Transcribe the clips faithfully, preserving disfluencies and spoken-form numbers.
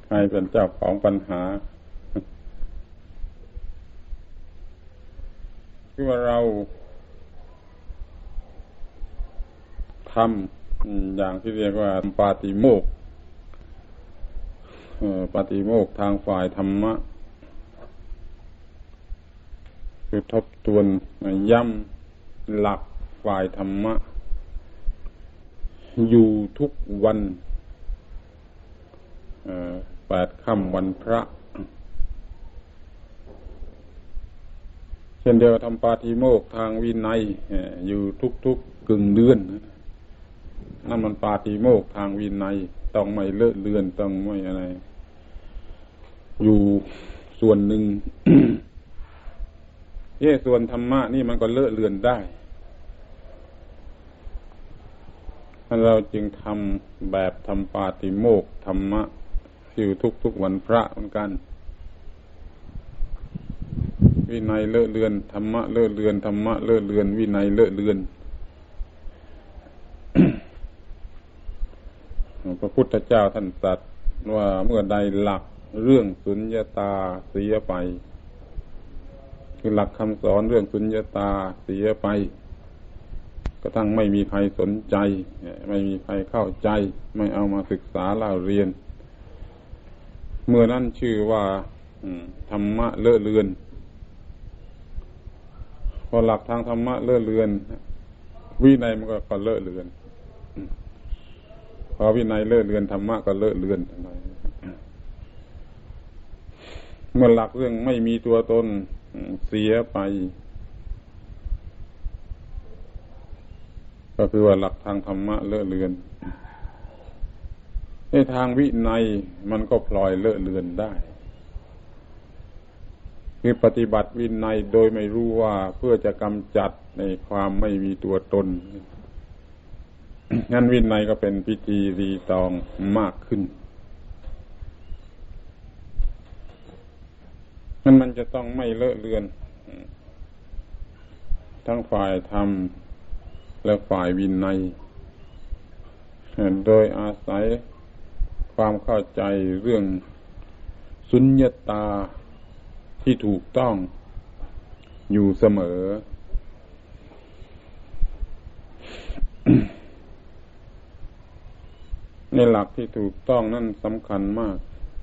ใครเป็นเจ้าของปัญหาที่ว่าเราทำอย่างที่เรียกว่าปาติโมกข์ปาติโมกข์ทางฝ่ายธรรมะคือทบทวนย้ำหลักฝ่ายธรรมะอยู่ทุกวันแปดค่ำวันพระเช่นเดียวกับทำปาติโมกข์ทางวินัยอยู่ทุกๆกึ่งเดือนนั่นมันปาติโมกข์ทางวินัยต้องไม่เลอะเลือนต้องไม่อะไรอยู่ส่วนหนึ่ง เย่ส่วนธรรมะนี่มันก็เลอะเลือนได้เราจึงทำแบบทำปาติโมกข์ธรรมะอยู่ทุกๆวันพระเหมือนกันวินัยเลอะเลือนธรรมะเลอะเลือนธรรมะเลอะเลือนวินัยเลอะเลือน พระพุทธเจ้าท่านตรัสว่าเมื่อใดหลักเรื่องสุญญตาเสียไปคือหลักคำสอนเรื่องสุญญตาเสียไปกระทั่งไม่มีใครสนใจไม่มีใครเข้าใจไม่เอามาศึกษาเล่าเรียนเมื่อนั้นชื่อว่าธรรมะเลอะเลือนพอหลักทางธรรมะเลอะเลือนวินัยมันก็เลอะเลือนพอวินัยเลอะเลือนธรรมะก็เลอะเลือนเมื่อหลักเรื่องไม่มีตัวตนเสียไปก็คือว่าหลักทางธรรมะเลอะเลือนในทางวินัยมันก็พลอยเลอะเลือนได้คือปฏิบัติวินัยโดยไม่รู้ว่าเพื่อจะกำจัดในความไม่มีตัวตนงั้นวินัยก็เป็นพิธีรีตองมากขึ้นงั้นมันจะต้องไม่เลอะเลือนทั้งฝ่ายธรรมและฝ่ายวินัยโดยอาศัยความเข้าใจเรื่องสุญญตาที่ถูกต้องอยู่เสมอ ในหลักที่ถูกต้องนั่นสำคัญมาก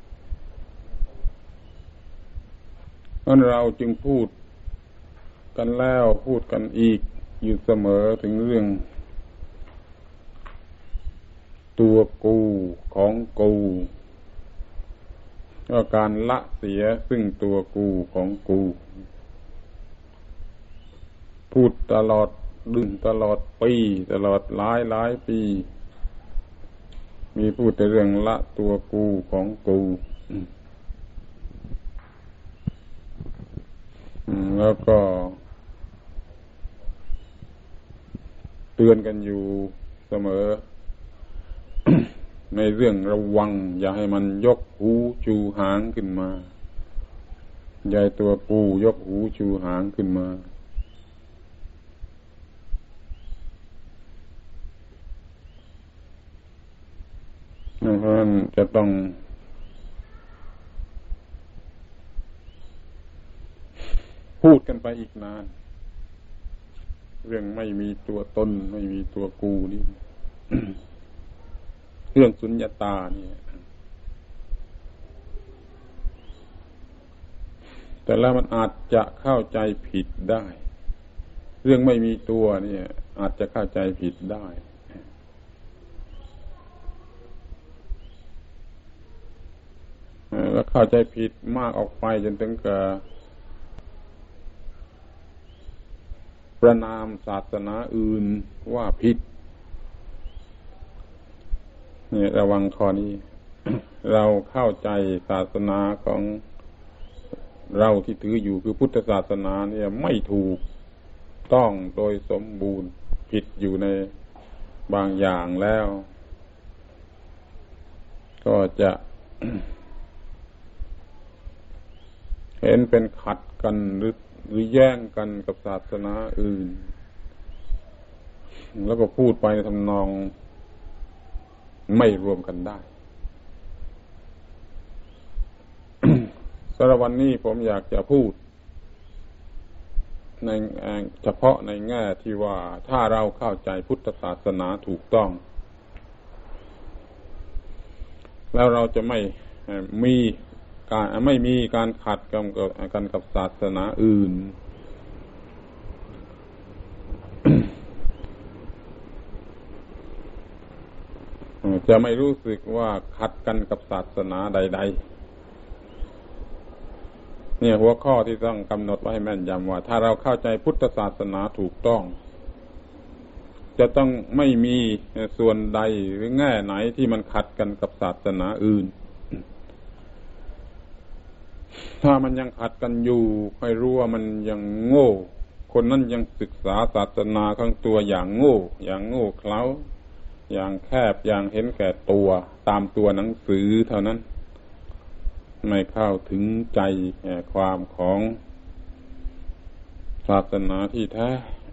เพราะเราจึงพูดกันแล้วพูดกันอีกอยู่เสมอถึงเรื่องตัวกูของกูก็การละเสียซึ่งตัวกูของกูพูดตลอดดึงตลอดปีตลอดหลายหลายปีมีพูดแต่เรื่องละตัวกูของกูแล้วก็เตือนกันอยู่เสมอ ในเรื่องระวังอย่าให้มันยกหูชูหางขึ้นมาอย่าให้ตัวกูยกหูชูหางขึ้นมาเพราะฉะนั้นจะต้องพูดกันไปอีกนานเรื่องไม่มีตัวตนไม่มีตัวกูนี่ เรื่องสุญญตานี่แต่แล้วมันอาจจะเข้าใจผิดได้เรื่องไม่มีตัวนี่อาจจะเข้าใจผิดได้แล้วเข้าใจผิดมากออกไปจนถึงกับประนามศาสนาอื่นว่าผิดนี่ระวังข้อนี้ เราเข้าใจศาสนาของเราที่ถืออยู่คือพุทธศาสนาเนี่ยไม่ถูกต้องโดยสมบูรณ์ผิดอยู่ในบางอย่างแล้วก็จะ เห็นเป็นขัดกันหรือหรือแย่งกันกับศาสนาอื่นแล้วก็พูดไปในทำนองไม่รวมกันได้สำหรับวันนี้ผมอยากจะพูดในเฉพาะในแง่ที่ว่าถ้าเราเข้าใจพุทธศาสนาถูกต้องแล้วเราจะไม่มีการไม่มีการขัดกันกับกันกับศาสนาอื่น จะไม่รู้สึกว่าขัดกันกับศาสนาใดๆเนี่ยหัวข้อที่ต้องกำหนดไว้ให้แม่นยำว่าถ้าเราเข้าใจพุทธศาสนาถูกต้องจะต้องไม่มีส่วนใดหรือแง่ไหนที่มันขัดกันกับศาสนาอื่นถ้ามันยังขัดกันอยู่ให้รู้ว่ามันยังโง่คนนั้นยังศึกษาศาสนาของตัวอย่างโง่อย่างโง่เขลาอย่างแคบอย่างเห็นแก่ตัวตามตัวหนังสือเท่านั้นไม่เข้าถึงใจแห่ความของศาสนาที่แท้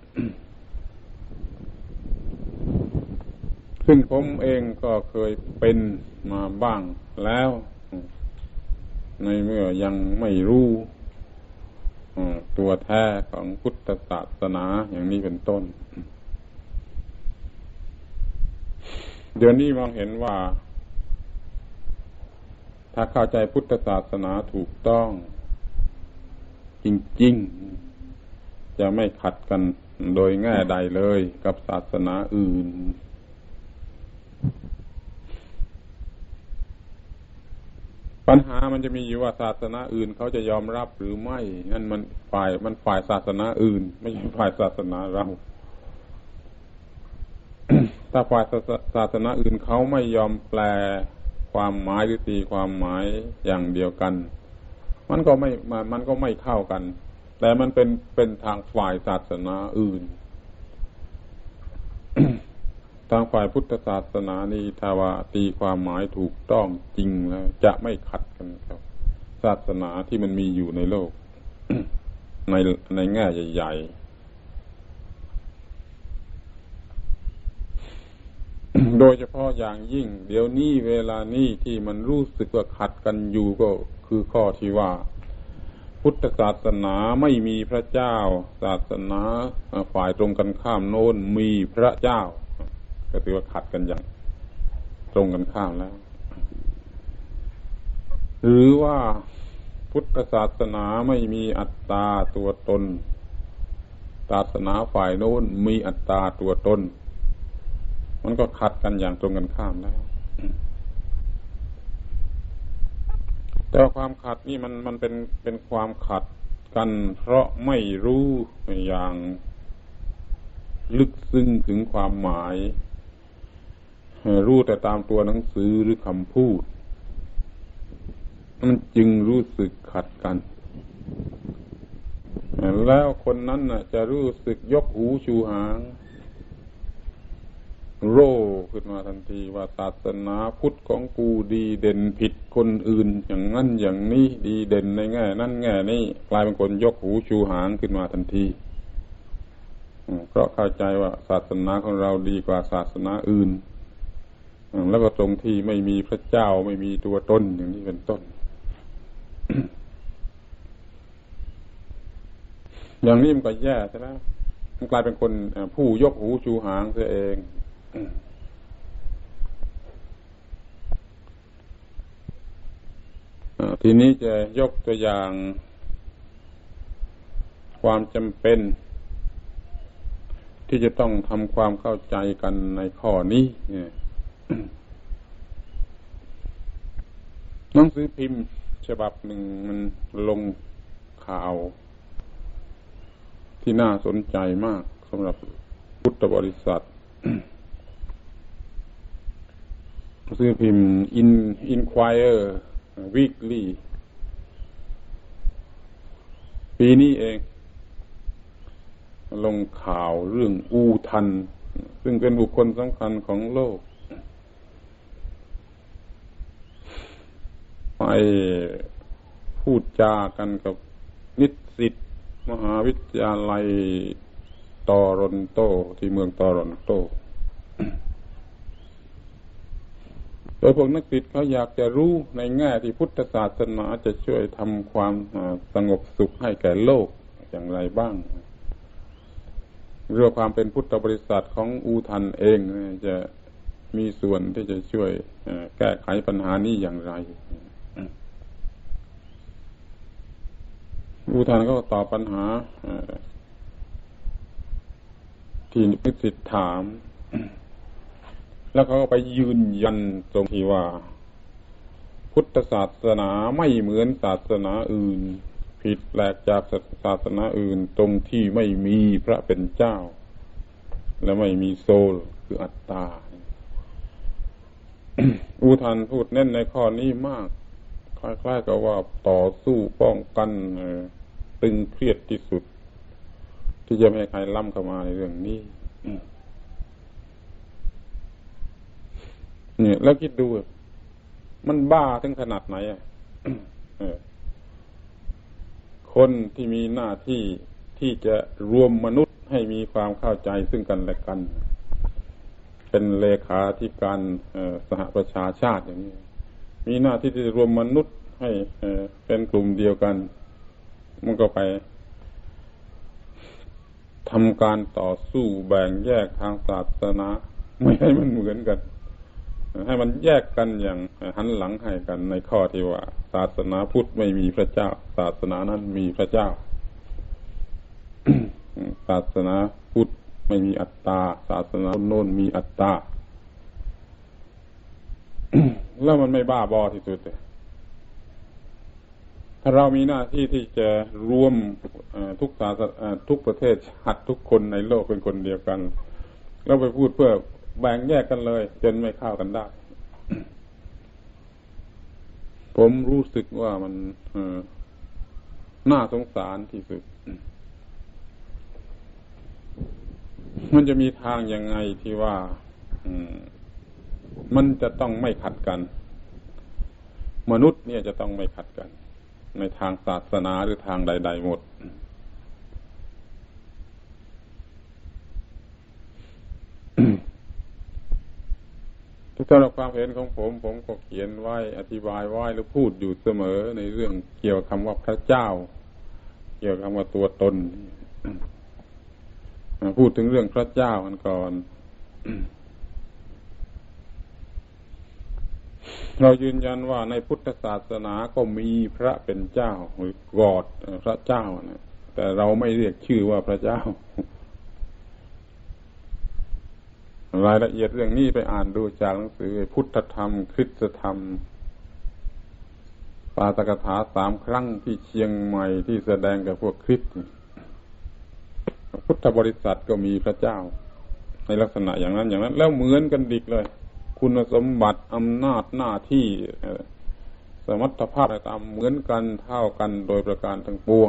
ซึ่งผมเองก็เคยเป็นมาบ้างแล้วในเมื่อยังไม่รู้ตัวแท้ของพุทธศาสนาอย่างนี้เป็นต้นเดี๋ยวนี้มองเห็นว่าถ้าเข้าใจพุทธศาสนาถูกต้องจริงๆจะไม่ขัดกันโดยแง่ใดเลยกับศาสนาอื่นปัญหามันจะมีอยู่ว่าศาสนาอื่นเขาจะยอมรับหรือไม่นั่นมันฝ่ายมันฝ่ายศาสนาอื่นไม่ใช่ฝ่ายศาสนาเรา ถ้าฝ่ายศาสนาอื่นเขาไม่ยอมแปลความหมายหรือตีความหมายอย่างเดียวกันมันก็ไม่มันก็ไม่เข้ากันแต่มันเป็นเป็นทางฝ่ายศาสนาอื่น ทางฝ่ายพุทธศาสนานี่ถ้าว่าตีความหมายถูกต้องจริงแล้วจะไม่ขัดกันครับศาสนาที่มันมีอยู่ในโลก ในในแง่ใหญ่ๆ โดยเฉพาะอย่างยิ่งเดี๋ยวนี้เวลานี้ที่มันรู้สึกว่าขัดกันอยู่ก็คือข้อที่ว่าพุทธศาสนาไม่มีพระเจ้าศาสนาฝ่ายตรงกันข้ามโน้นมีพระเจ้าก็ถือว่าขัดกันอย่างตรงกันข้ามแล้วหรือว่าพุทธศาสนาไม่มีอัตตาตัวตนศาสนาฝ่ายโน้นมีอัตตาตัวตนมันก็ขัดกันอย่างตรงกันข้ามแล้วแต่ความขัดนี่มันมันเป็นเป็นความขัดกันเพราะไม่รู้อย่างลึกซึ้งถึงความหมายรู้แต่ตามตัวหนังสือหรือคำพูดมันจึงรู้สึกขัดกันแล้วคนนั้นน่ะจะรู้สึกยกหูชูหางโร่ขึ้นมาทันทีว่าศาสนาพุทธของกูดีเด่นผิดคนอื่นอย่างนั้นอย่างนี้ดีเด่นในแง่นั้นแง่นี้กลายเป็นคนยกหูชูหางขึ้นมาทันทีเพราะเข้าใจว่าศาสนาของเราดีกว่าศาสนาอื่นแล้วก็ตรงที่ไม่มีพระเจ้าไม่มีตัวตนอย่างนี้เป็นต้น อย่างนี้มันก็แย่ใช่ไหมมันกลายเป็นคนผู้ยกหูชูหางเสียเองทีนี้จะยกตัวอย่างความจำเป็นที่จะต้องทำความเข้าใจกันในข้อนี้เนี่ยหนังสือพิมพ์ฉบับหนึ่งมันลงข่าวที่น่าสนใจมากสำหรับพุทธบริษัท หนังสือพิมพ์ In Inquirer Weekly ปีนี้เองลงข่าวเรื่องอูทันซึ่งเป็นบุคคลสำคัญของโลกไปพูดจากันกับนิสิตมหาวิทยาลัยตอรอนโตที่เมืองตอรอนโตโดยพวกนักศิษย์เขาอยากจะรู้ในแง่ที่พุทธศาสนาจะช่วยทำความสงบสุขให้แก่โลกอย่างไรบ้างเรื่องความเป็นพุทธบริษัทของอูทันเองจะมีส่วนที่จะช่วยแก้ไขปัญหานี้อย่างไรอูทันก็ตอบปัญหาที่นักศิษย์ถามแล้วเขาก็ไปยืนยันตรงที่ว่าพุทธศาสนาไม่เหมือนศาสนาอื่นผิดแปลกจากศาสนาอื่นตรงที่ไม่มีพระเป็นเจ้าและไม่มีโซลคืออัตตา อูทันพูดเน้นในข้อนี้มากคล้ายๆกับว่าต่อสู้ป้องกันตึงเครียดที่สุดที่จะไม่ให้ใครล้ำเข้ามาในเรื่องนี้เนี่ยแล้วคิดดูมันบ้าถึงขนาดไหนอ่ะ คนที่มีหน้าที่ที่จะรวมมนุษย์ให้มีความเข้าใจซึ่งกันและกันเป็นเลขาธิการสหประชาชาติอย่างนี้มีหน้าที่ที่จะรวมมนุษย์ให้เป็นกลุ่มเดียวกันมันก็ไปทำการต่อสู้แบ่งแยกทางศาสนาไม่ให้มันเหมือนกันให้มันแยกกันอย่างหันหลังให้กันในข้อที่ว่าศาสนาพุทธไม่มีพระเจ้าศาสนานั้นมีพระเจ้า ศาสนาพุทธไม่มีอัตตาศาสนาโน้นมีอัตตา แล้วมันไม่บ้าบอที่สุดเลยถ้าเรามีหน้าที่ที่จะรวมทุกศาสนาทุกประเทศชาติทุกคนในโลกเป็นคนเดียวกันแล้วไปพูดเพื่อแบ่งแยกกันเลยจนไม่เข้ากันได้ ผมรู้สึกว่ามันน่าสงสารที่สุด มันจะมีทางยังไงที่ว่ามันจะต้องไม่ขัดกันมนุษย์เนี่ยจะต้องไม่ขัดกันในทางศาสนาหรือทางใดๆหมดทุกท่านความเห็นของผมผมก็เขียนไว้อธิบายไว้หรือพูดอยู่เสมอในเรื่องเกี่ยวกับคำว่าพระเจ้าเกี่ยวกับคำว่าตัวตนพูดถึงเรื่องพระเจ้ากันก่อน เรายืนยันว่าในพุทธศาสนาก็มีพระเป็นเจ้าหรือกอดพระเจ้านะแต่เราไม่เรียกชื่อว่าพระเจ้ารายละเอียดเรื่องนี้ไปอ่านดูจากหนังสือพุทธธรรมคริสตธรรมปาฐกถาสามครั้งที่เชียงใหม่ที่แสดงกับพวกคริสต์พุทธบริษัทก็มีพระเจ้าในลักษณะอย่างนั้นอย่างนั้นแล้วเหมือนกันดิกเลยคุณสมบัติอำนาจหน้าที่สมรรถภาพอะไรตามเหมือนกันเท่ากันโดยประการทั้งปวง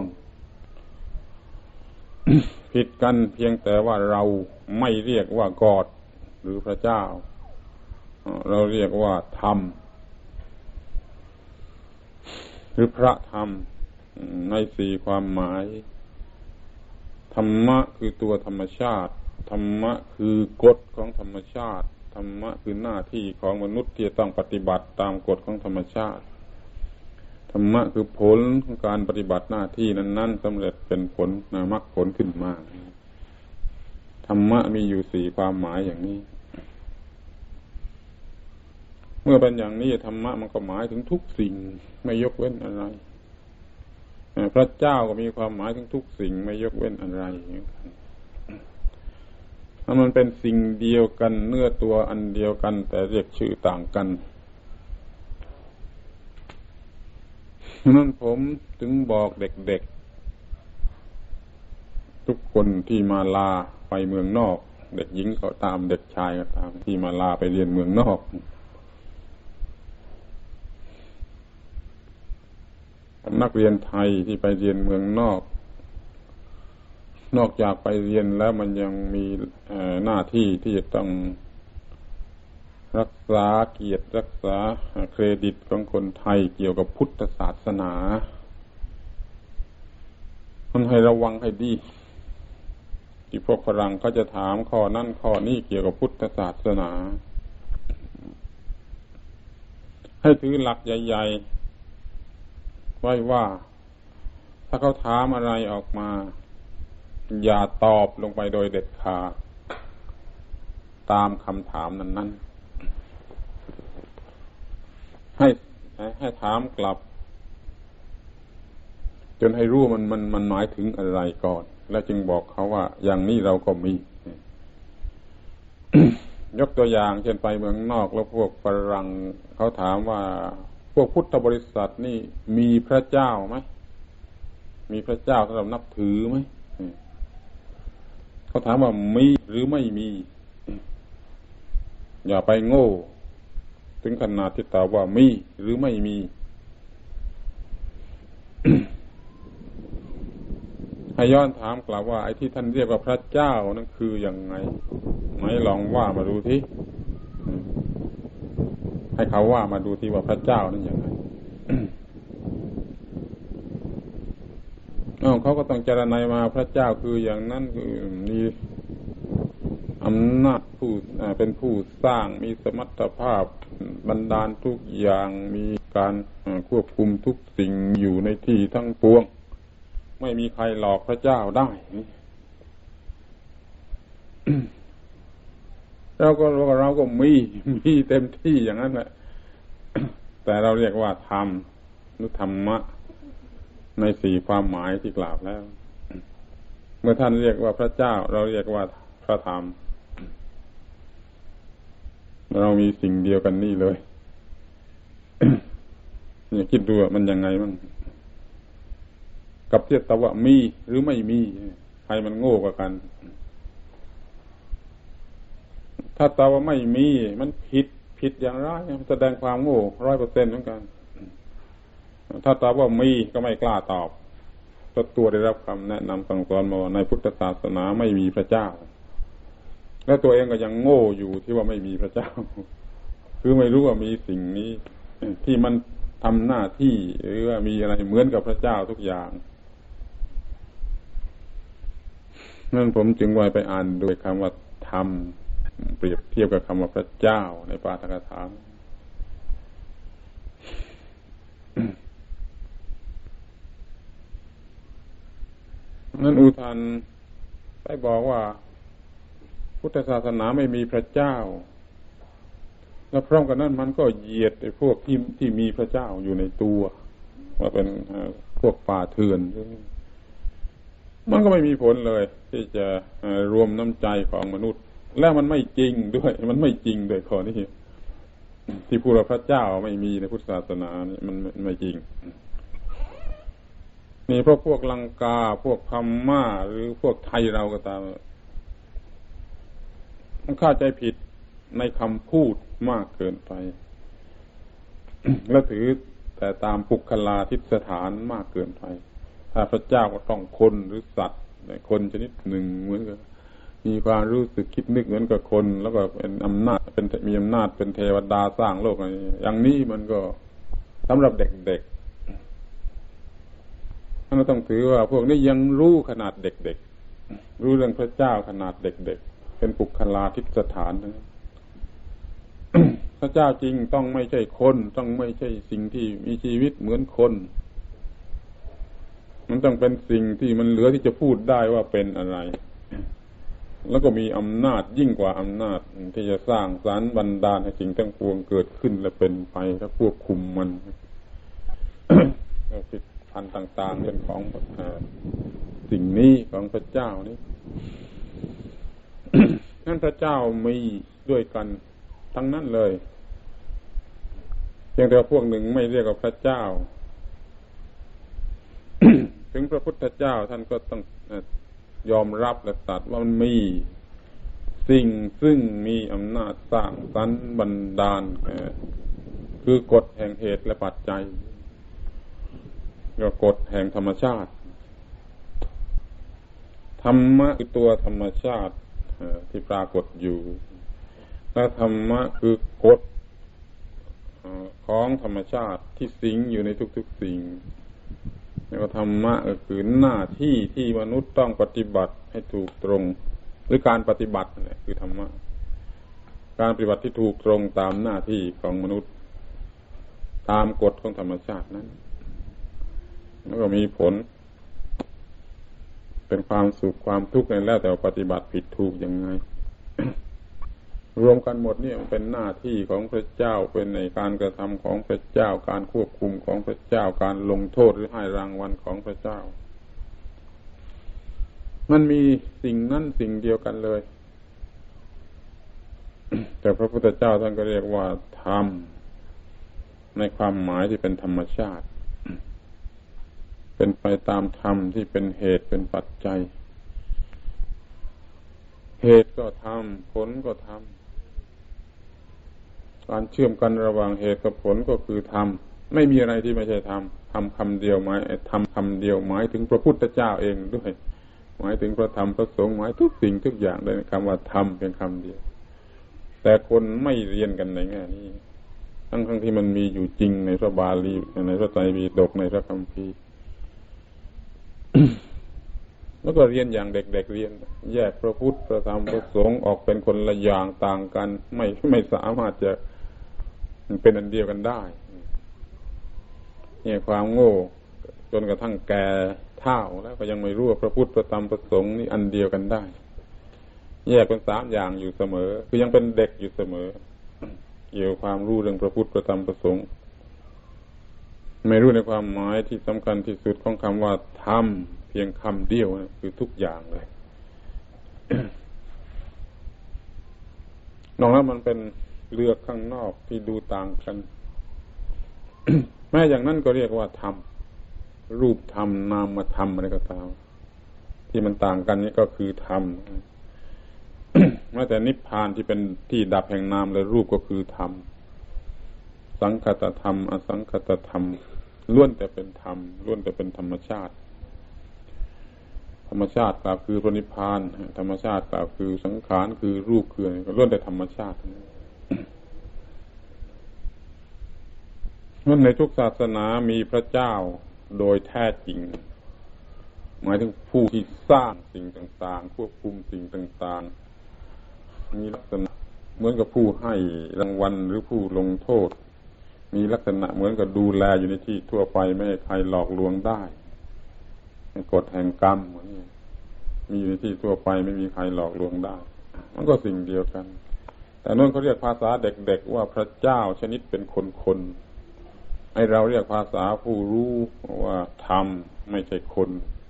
ผิดกันเพียงแต่ว่าเราไม่เรียกว่ากอดหรือพระเจ้าเราเรียกว่าธรรมหรือพระธรรมในสี่ความหมายธรรมะคือตัวธรรมชาติธรรมะคือกฎของธรรมชาติธรรมะคือหน้าที่ของมนุษย์ที่จะต้องปฏิบัติตามกฎของธรรมชาติธรรมะคือผลของการปฏิบัติหน้าที่นั้นๆสำเร็จเป็นผลมรรคผลขึ้นมาธรรมะมีอยู่สี่ความหมายอย่างนี้เมื่อเป็นอย่างนี้ธรรมะมันก็หมายถึงทุกสิ่งไม่ยกเว้นอะไรพระเจ้าก็มีความหมายถึงทุกสิ่งไม่ยกเว้นอะไรถ้ามันเป็นสิ่งเดียวกันเนื้อตัวอันเดียวกันแต่เรียกชื่อต่างกันนั้นผมถึงบอกเด็กๆทุกคนที่มาลาไปเมืองนอกเด็กหญิงก็ตามเด็กชายก็ตามที่มาลาไปเรียนเมืองนอกนักเรียนไทยที่ไปเรียนเมืองนอกนอกจากไปเรียนแล้วมันยังมีหน้าที่ที่จะต้องรักษาเกียรติรักษาเครดิตของคนไทยเกี่ยวกับพุทธศาสนามันให้ระวังให้ดีที่พวกฝรั่งเขาจะถามข้อนั้นข้อนี้เกี่ยวกับพุทธศาสนาให้ถือหลักใหญ่ๆไว้ว่าถ้าเขาถามอะไรออกมาอย่าตอบลงไปโดยเด็ดขาดตามคำถามนั้นๆให้ให้ถามกลับจนให้รู้มันมันมันหมายถึงอะไรก่อนแล้วจึงบอกเขาว่าอย่างนี้เราก็มี ยกตัวอย่างเช่นไปเมืองนอกแล้วพวกฝรั่งเขาถามว่าพวกพุทธบริษัทนี่มีพระเจ้าไหมมีพระเจ้าสำหรับนับถือไหมเขาถามว่ามีหรือไม่มีอย่าไปโง่ถึงขนาดที่ตอบว่ามีหรือไม่มี ให้ย้อนถามกลับว่าไอ้ที่ท่านเรียกว่าพระเจ้านั่นคือยังไงไหนลองว่ามาดูทีให้เขาว่ามาดูทีว่าพระเจ้านั่นยังไง อ้าวเขาก็ต้องเจรไนมาพระเจ้าคืออย่างนั้นคือมีอำนาจผู้เป็นผู้สร้างมีสมรรถภาพบันดาลทุกอย่างมีการควบคุมทุกสิ่งอยู่ในที่ทั้งปวงไม่มีใครหลอกพระเจ้าได้ เราก็เราก็มีมีเต็มที่อย่างนั้นแหละ แต่เราเรียกว่าธรรมหรือธรรมะในสี่ความหมายที่กล่าวแล้วเมื่อท่านเรียกว่าพระเจ้าเราเรียกว่าพระธรรมเรามีสิ่งเดียวกันนี่เลย เนี่ยคิดดูมันยังไงมั่งกับเทียบตะว่ามีหรือไม่มีใครมันโง่กว่ากันถ้าตะว่าไม่มีมันผิดผิดอย่างไรมันแสดงความโง่ร้อยเปอร์เซ็นต์เหมือนกันถ้าตอบว่ามีก็ไม่กล้าตอบเพราะตัวได้รับคำแนะนำสั่งสอนมาในพุทธศาสนาไม่มีพระเจ้าแล้วตัวเองก็ยังโง่อยู่ที่ว่าไม่มีพระเจ้าคือไม่รู้ว่ามีสิ่งนี้ที่มันทำหน้าที่หรือว่ามีอะไรเหมือนกับพระเจ้าทุกอย่างนั่นผมจึงไว้ไปอ่านโดยคำว่าธรรมเปรียบเทียบกับคำว่าพระเจ้าในปาฐกถานั่นอุทานได้บอกว่าพุทธศาสนาไม่มีพระเจ้าแล้วพร้อมกันนั้นมันก็เหยียดไอ้พวกที่ที่มีพระเจ้าอยู่ในตัวว่าเป็นพวกป่าเถื่อนมันก็ไม่มีผลเลยที่จะรวมน้ำใจของมนุษย์และมันไม่จริงด้วยมันไม่จริงด้วยข้อนี้ที่พูดว่าพระเจ้าไม่มีในพุทธศาสนานี่มันไม่จริงนี่พวกพวกลังกาพวกพม่าหรือพวกไทยเราก็ตามมันเข้าใจผิดในคำพูดมากเกินไป แล้วถือแต่ตามปุคลาทิสถานมากเกินไปถ้าพระเจ้าก็ต้องคนหรือสัตว์คนชนิดหนึ่งเหมือนกับมีความรู้สึกคิดนึกเหมือนกับคนแล้วก็เป็นอำนาจเป็นมีอำนาจเป็นเทวดาสร้างโลกอะไรอย่างนี้มันก็สำหรับเด็กๆเราต้องถือว่าพวกนี้ยังรู้ขนาดเด็กๆรู้เรื่องพระเจ้าขนาดเด็กๆเป็นปุคลาทิสถานนะ พระเจ้าจริงต้องไม่ใช่คนต้องไม่ใช่สิ่งที่มีชีวิตเหมือนคนมันต้องเป็นสิ่งที่มันเหลือที่จะพูดได้ว่าเป็นอะไรแล้วก็มีอำนาจยิ่งกว่าอำนาจที่จะสร้างสรรค์บันดาลให้สิ่งทั้งปวงเกิดขึ้นและเป็นไปและควบคุมมัน ผิดพันต่างๆเป็นของสิ่งนี้ของพระเจ้านี้ นั่นพระเจ้ามีด้วยกันทั้งนั้นเลยเพียงแต่พวกหนึ่งไม่เรียกว่าพระเจ้า ถึงพระพุทธเจ้าท่านก็ต้องยอมรับและตัดว่ามันมีสิ่งซึ่งมีอำนาจสร้างสรรค์บันดาลคือกฎแห่งเหตุและปัจจัยก็กฎแห่งธรรมชาติธรรมะคือตัวธรรมชาติที่ปรากฏอยู่และธรรมะคือกฎของธรรมชาติที่สิงอยู่ในทุกๆสิ่งแล้วก็ธรรมะก็คือหน้าที่ที่มนุษย์ต้องปฏิบัติให้ถูกตรงหรือการปฏิบัตินี่คือธรรมะการปฏิบัติที่ถูกตรงตามหน้าที่ของมนุษย์ตามกฎของธรรมชาตินั้นแล้วก็มีผลเป็นความสุขความทุกข์ในแล้วแต่ปฏิบัติผิดถูกยังไง รวมกันหมดนี่มันเป็นหน้าที่ของพระเจ้าเป็นในการกระทำของพระเจ้าการควบคุมของพระเจ้าการลงโทษหรือให้รางวัลของพระเจ้ามันมีสิ่งนั้นสิ่งเดียวกันเลย แต่พระพุทธเจ้าท่านก็เรียกว่าธรรมในความหมายที่เป็นธรรมชาติเป็นไปตามธรรมที่เป็นเหตุเป็นปัจจัยเหตุก็ธรรมผลก็ธรรมการเชื่อมกันระหว่างเหตุกับผลก็คือธรรมไม่มีอะไรที่ไม่ใช่ธรรมธรรมคำเดียวหมายธรรมคำเดียวหมายถึงพระพุทธเจ้าเองด้วยหมายถึงพระธรรมพระสงฆ์หมายทุกสิ่งทุกอย่างเลยคำว่าธรรมเพียงคำเดียวแต่คนไม่เรียนกันในแง่นี้ทั้งทั้งที่มันมีอยู่จริงในพระบาลีในพระไตรปิฎกในพระคัมภีร์ แล้วก็เรียนอย่างเด็กๆเรียนแยกพระพุทธพระธรรมพระสงฆ์ออกเป็นคนละอย่างต่างกันไม่ไม่สามารถจะเป็นอันเดียวกันได้เนี่ยความโง่จนกระทั่งแก่เฒ่าแล้วก็ยังไม่รู้ว่าพระพุทธพระธรรมพระสงฆ์นี่อันเดียวกันได้แยกเป็นสามอย่างอยู่เสมอคือยังเป็นเด็กอยู่เสมอเกี่ยวความรู้เรื่องพระพุทธพระธรรมพระสงฆ์ไม่รู้ในความหมายที่สำคัญที่สุดของคำว่าธรรมเพียงคำเดียวนะคือทุกอย่างเลย นอกนั้นมันเป็นเลือกข้างนอกที่ดูต่างกัน แม้อย่างนั้นก็เรียกว่าธรรมรูปธรรมนามธรรมอะไรก็ตามที่มันต่างกันนี่ก็คือธรรม แม้แต่นิพพานที่เป็นที่ดับแห่งนามและรูปก็คือธรรมสังคตธรรมอสังคตธรรมล้วนแต่เป็นธรรมล้วนแต่เป็นธรรมชาติธรรมชาติกล่าวคือพระนิพพานธรรมชาติกล่าวคือสังขารคือรูปคืออะไรก็ล้วนแต่ธรรมชาตินั่นในทุกศาสนามีพระเจ้าโดยแท้จริงหมายถึงผู้ที่สร้างสิ่งต่างๆควบคุมสิ่งต่างๆมีลักษณะเหมือนกับผู้ให้รางวัลหรือผู้ลงโทษมีลักษณะเหมือนกับดูแลอยู่ในที่ทั่วไปไม่ให้ใครหลอกลวงได้กฎแห่งกรรมเหมือนนี้มีอยู่ในที่ทั่วไปไม่มีใครหลอกลวงได้มันก็สิ่งเดียวกันแต่นั่นเขาเรียกภาษาเด็กๆว่าพระเจ้าชนิดเป็นคนๆไอเราเรียกภาษาผู้รู้ว่าธรรมไม่ใช่คน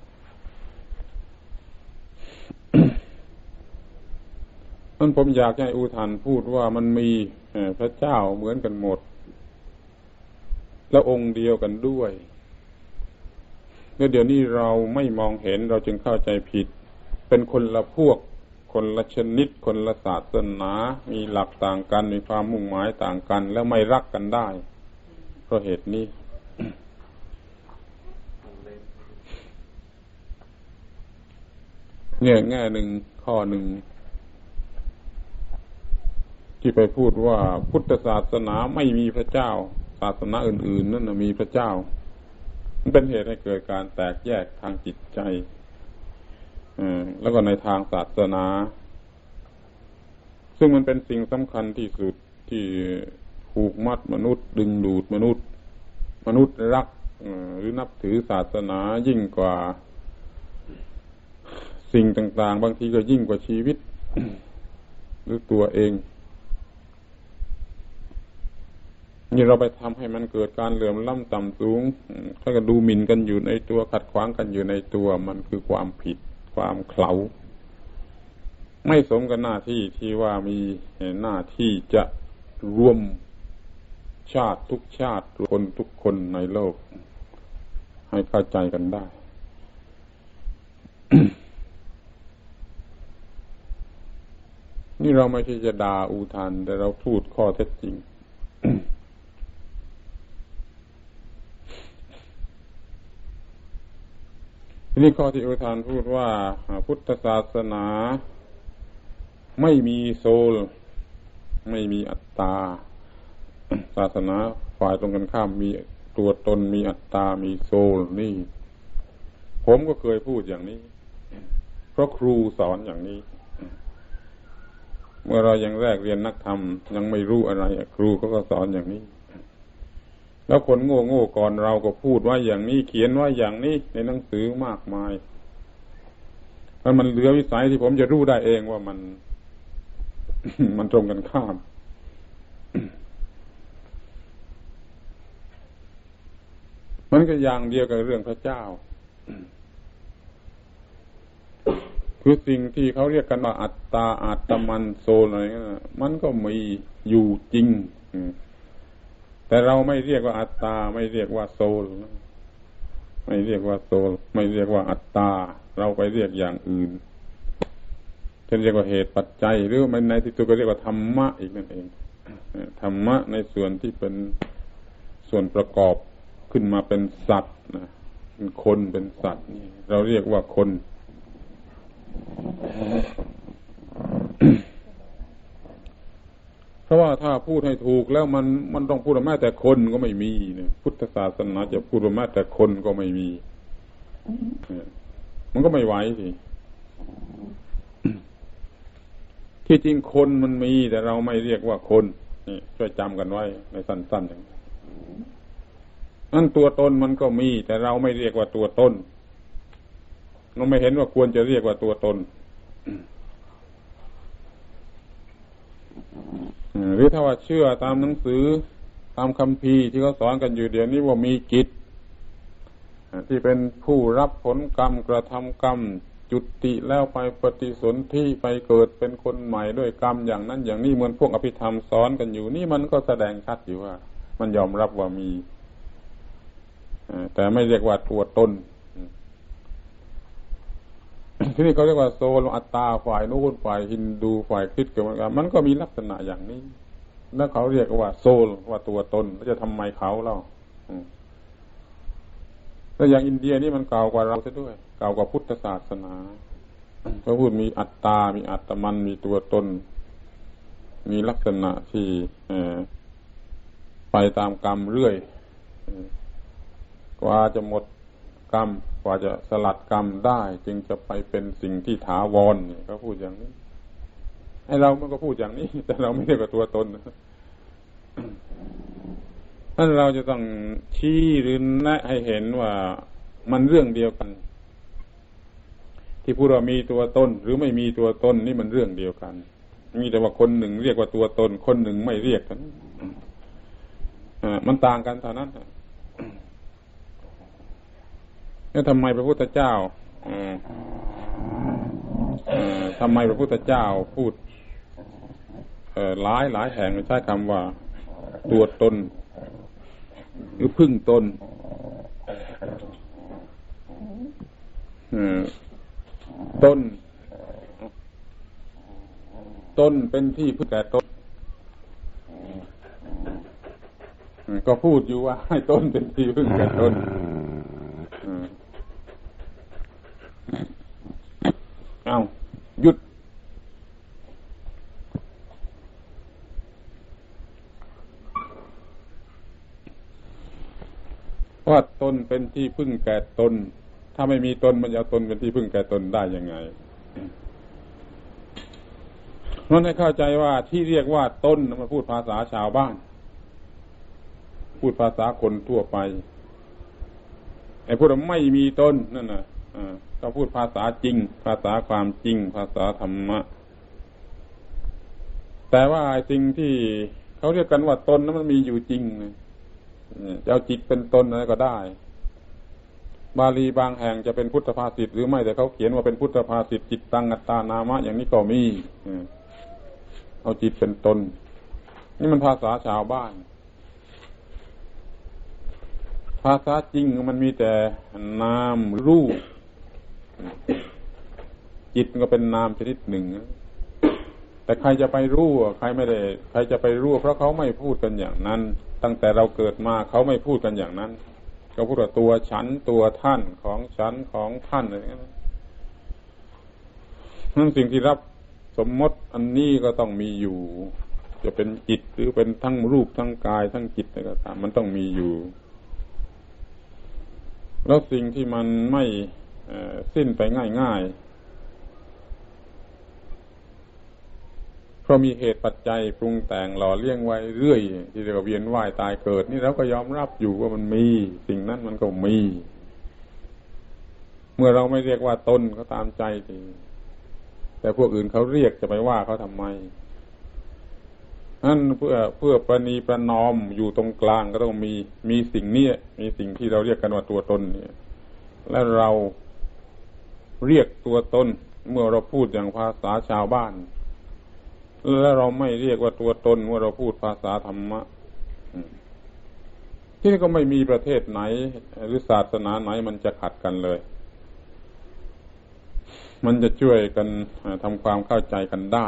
นั่นผมอยากให้อุทานพูดว่ามันมีพระเจ้าเหมือนกันหมดและองค์เดียวกันด้วยเมื่อเดี๋ยวนี้เราไม่มองเห็นเราจึงเข้าใจผิดเป็นคนละพวกคนละชนิดคนละศาสนามีหลักต่างกันมีความมุ่งหมายต่างกันแล้วไม่รักกันได้เพราะเหตุนี้ เนี่ยแง่หนึ่งข้อหนึ่งที่ไปพูดว่าพุทธศาสนาไม่มีพระเจ้าศาสนาอื่นๆนั่นนะมีพระเจ้ามันเป็นเหตุให้เกิดการแตกแยกทางจิตใจแล้วก็ในทางศาสนาซึ่งมันเป็นสิ่งสำคัญที่สุดที่ผูกมัดมนุษย์ดึงดูดมนุษย์มนุษย์รักหรือนับถือศาสนายิ่งกว่าสิ่งต่างๆบางทีก็ยิ่งกว่าชีวิต หรือตัวเองนี่เราไปทำให้มันเกิดการเหลื่อมล้ำต่ำสูงถ้าก็ดูหมิ่นกันอยู่ในตัวขัดขวางกันอยู่ในตัวมันคือความผิดความเขลาไม่สมกับหน้าที่ที่ว่ามีหน้าที่จะรวมชาติทุกชาติคนทุกคนในโลกให้เข้าใจกันได้ นี่เราไม่ใช่จะด่าอุทานแต่เราพูดข้อเท็จจริง นี่ข้อที่อุทานพูดว่าพุทธศาสนาไม่มีโซลไม่มีอัตตาศาสนาฝ่ายตรงกันข้ามมีตัวตนมีอัตตามีโซลนี่ผมก็เคยพูดอย่างนี้เพราะครูสอนอย่างนี้เมื่อเรายังแรกเรียนนักธรรมยังไม่รู้อะไรครูเขาก็สอนอย่างนี้แล้วคนโง่โง่ก่อนเราก็พูดว่าอย่างนี้เขียนว่าอย่างนี้ในหนังสือมากมายถ้ามันเหลือวิสัยที่ผมจะรู้ได้เองว่ามัน มันตรงกันข้าม มันก็อย่างเดียวกับเรื่องพระเจ้า คือสิ่งที่เขาเรียกกันว่าอัตตาอาตมันโซลอะไรนั่นมันก็มีอยู่จริงแต่เราไม่เรียกว่าอัตตาไม่เรียกว่าโซลไม่เรียกว่าโซลไม่เรียกว่าอัตตาเราไปเรียกอย่างอื่นจะเรียกว่าเหตุปัจจัยหรือมันในที่สุดก็เรียกว่าธรรมะอีกนั่นเองธรรมะในส่วนที่เป็นส่วนประกอบขึ้นมาเป็นสัตว์นะเป็นคนเป็นสัตว์นี่เราเรียกว่าคนเพราะว่าถ้าพูดให้ถูกแล้วมันมันต้องพูดว่าแม้แต่คนก็ไม่มีเนี่ยพุทธศาสนาจะพูดว่าแม้แต่คนก็ไม่มีมันก็ไม่ไหวสิที่จริงคนมันมีแต่เราไม่เรียกว่าคนนี่ช่วยจำกันไว้ในสั้นๆอย่างนี้นั่นตัวตนมันก็มีแต่เราไม่เรียกว่าตัวตนเราไม่เห็นว่าควรจะเรียกว่าตัวตนหรือถ้าว่าเชื่อตามหนังสือตามคัมภีร์ที่เขาสอนกันอยู่เดี๋ยวนี้ว่ามีจิตที่เป็นผู้รับผลกรรมกระทำกรรมจุติแล้วไปปฏิสนธิไปเกิดเป็นคนใหม่ด้วยกรรมอย่างนั้นอย่างนี้เหมือนพวกอภิธรรมสอนกันอยู่นี่มันก็แสดงชัดอยู่ว่ามันยอมรับว่ามีแต่ไม่เรียกว่าตัวตนที่นี่เขาเรียกว่าโซลอัตตาฝ่ายโน้นฝ่ายฮินดูฝ่ายคริสต์ก็เหมือนกันมันก็มีลักษณะอย่างนี้แล้วเขาเรียกว่าโซลว่าตัวตนแล้วจะทำไมเขาเล่าแล้วอย่างอินเดียนี่มันเก่ากว่าเราซะด้วยเก่ากว่าพุทธศาสนาเขาพูดมีอัตตามีอัตมันมีตัวตนมีลักษณะที่ไปตามกรรมเรื่อยกว่าจะหมดกรรมกว่าจะสลัดกรรมได้จึงจะไปเป็นสิ่งที่ถาวรนี่เขาพูดอย่างนี้ไอ้เรามันก็พูดอย่างนี้แต่เราไม่เรียกว่าตัวตนนั่นเราจะต้องชี้หรือแนะให้เห็นว่ามันเรื่องเดียวกันที่พูดว่ามีตัวตนหรือไม่มีตัวตนนี่มันเรื่องเดียวกันมีแต่ว่าคนหนึ่งเรียกว่าตัวตนคนหนึ่งไม่เรียกกันอ่ามันต่างกันเท่านั้นแล้วทำไมพระพุทธเจ้าทำไมพระพุทธเจ้าพูดหลายหลายแห่งใช้คำว่าตัวตนหรือพึ่งตนต้นต้นเป็นที่พึ่งแก่ตนก็พูดอยู่ว่าให้ต้นเป็นที่พึ่งแก่ตนเอาหยุดว่าตนเป็นที่พึ่งแก่ตนถ้าไม่มีตนมันจะเอาตนเป็นที่พึ่งแก่ตนได้ยังไงนั่นให้เข้าใจว่าที่เรียกว่าตนมาพูดภาษาชาวบ้านพูดภาษาคนทั่วไปไอ้พูดว่าไม่มีตนนั่นน่ะอ่าก็พูดภาษาจริงภาษาความจริงภาษาธรรมะแต่ว่าไอ้สิ่งที่เขาเรียกกันว่าตนนั้นมันมีอยู่จริงจะเอาจิตเป็นตนอะไรก็ได้บาลีบางแห่งจะเป็นพุทธภาษิตหรือไม่แต่เขาเขียนว่าเป็นพุทธภาษิตจิตตังอัตตานามะอย่างนี้ก็มีเอาจิตเป็นตนนี่มันภาษาชาวบ้านภาษาจริงมันมีแต่นามรูปจิตก็เป็นนามชนิดหนึ่งแต่ใครจะไปรู้ใครไม่ได้ใครจะไปรู้เพราะเขาไม่พูดกันอย่างนั้นตั้งแต่เราเกิดมาเขาไม่พูดกันอย่างนั้นเขาพูดว่าตัวฉันตัวท่านของฉันของท่านอะไรอย่างนั้นนั่นสิ่งที่รับสมมติอันนี้ก็ต้องมีอยู่จะเป็นจิตหรือเป็นทั้งรูปทั้งกายทั้งจิตอะไรก็ตามมันต้องมีอยู่แล้วสิ่งที่มันไม่สิ้นไปง่ายๆเพราะราะมีเหตุปัจจัยปรุงแต่งหล่อเลี้ยงไว้เรื่อยที่เรียกว่าเวียนว่ายตายเกิดนี่เราก็ยอมรับอยู่ว่ามันมีสิ่งนั้นมันก็มีเมื่อเราไม่เรียกว่าตนก็ตามใจทีแต่พวกอื่นเขาเรียกจะไปว่าเขาทำไมนั่นเพื่อเพื่อประนีประนอมอยู่ตรงกลางก็ต้องมีมีสิ่งนี้มีสิ่งที่เราเรียกกันว่าตัวตนเนี่ยและเราเรียกตัวตนเมื่อเราพูดอย่างภาษาชาวบ้านและเราไม่เรียกว่าตัวตนเมื่อเราพูดภาษาธรรมะที่นี่ก็ไม่มีประเทศไหนหรือศาสนาไหนมันจะขัดกันเลยมันจะช่วยกันทำความเข้าใจกันได้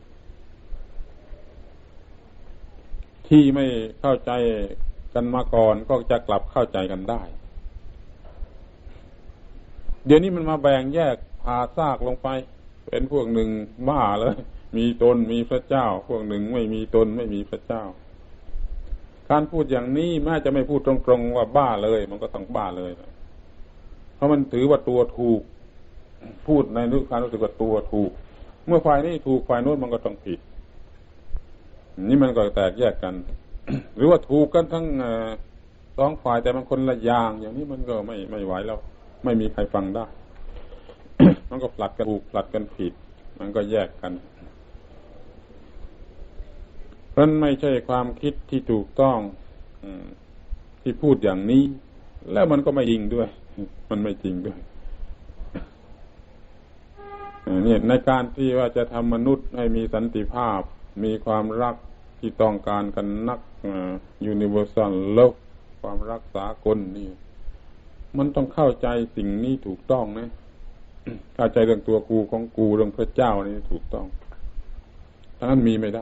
ที่ไม่เข้าใจกันมาก่อนก็จะกลับเข้าใจกันได้เดี๋ยวนี้มันมาแบ่งแยกพาซากลงไปเป็นพวกหนึ่งบ้าเลยมีตนมีพระเจ้าพวกหนึ่งไม่มีตนไม่มีพระเจ้าการพูดอย่างนี้แม้จะไม่พูดตรงๆว่าบ้าเลยมันก็ต้องบ้าเลยเพราะมันถือว่าตัวถูกพูดในนึกการรู้สึกว่าตัวถูกเมื่อฝ่ายนี้ถูกฝ่ายโน้นมันก็ต้องผิดนี่มันก็แตกแยกกัน หรือว่าถูกกันทั้งสองฝ่ายแต่มันคนละอย่างอย่างนี้มันก็ไม่ไม่ไหวแล้วไม่มีใครฟังได้ มันก็ผลัดกันถูกผลัดกันผิดมันก็แยกกันเพราะไม่ใช่ความคิดที่ถูกต้องที่พูดอย่างนี้แล้วมันก็ไม่จริงด้วยมันไม่จริงด้วยเนี่ยในการที่ว่าจะทำมนุษย์ให้มีสันติภาพมีความรักที่ต้องการกันนัก universal love ความรักสากลนี่มันต้องเข้าใจสิ่งนี้ถูกต้องนะเข้าใจเรื่องตัวกูของกูเรื่องพระเจ้านี่ถูกต้องถ้านั้นมีไม่ได้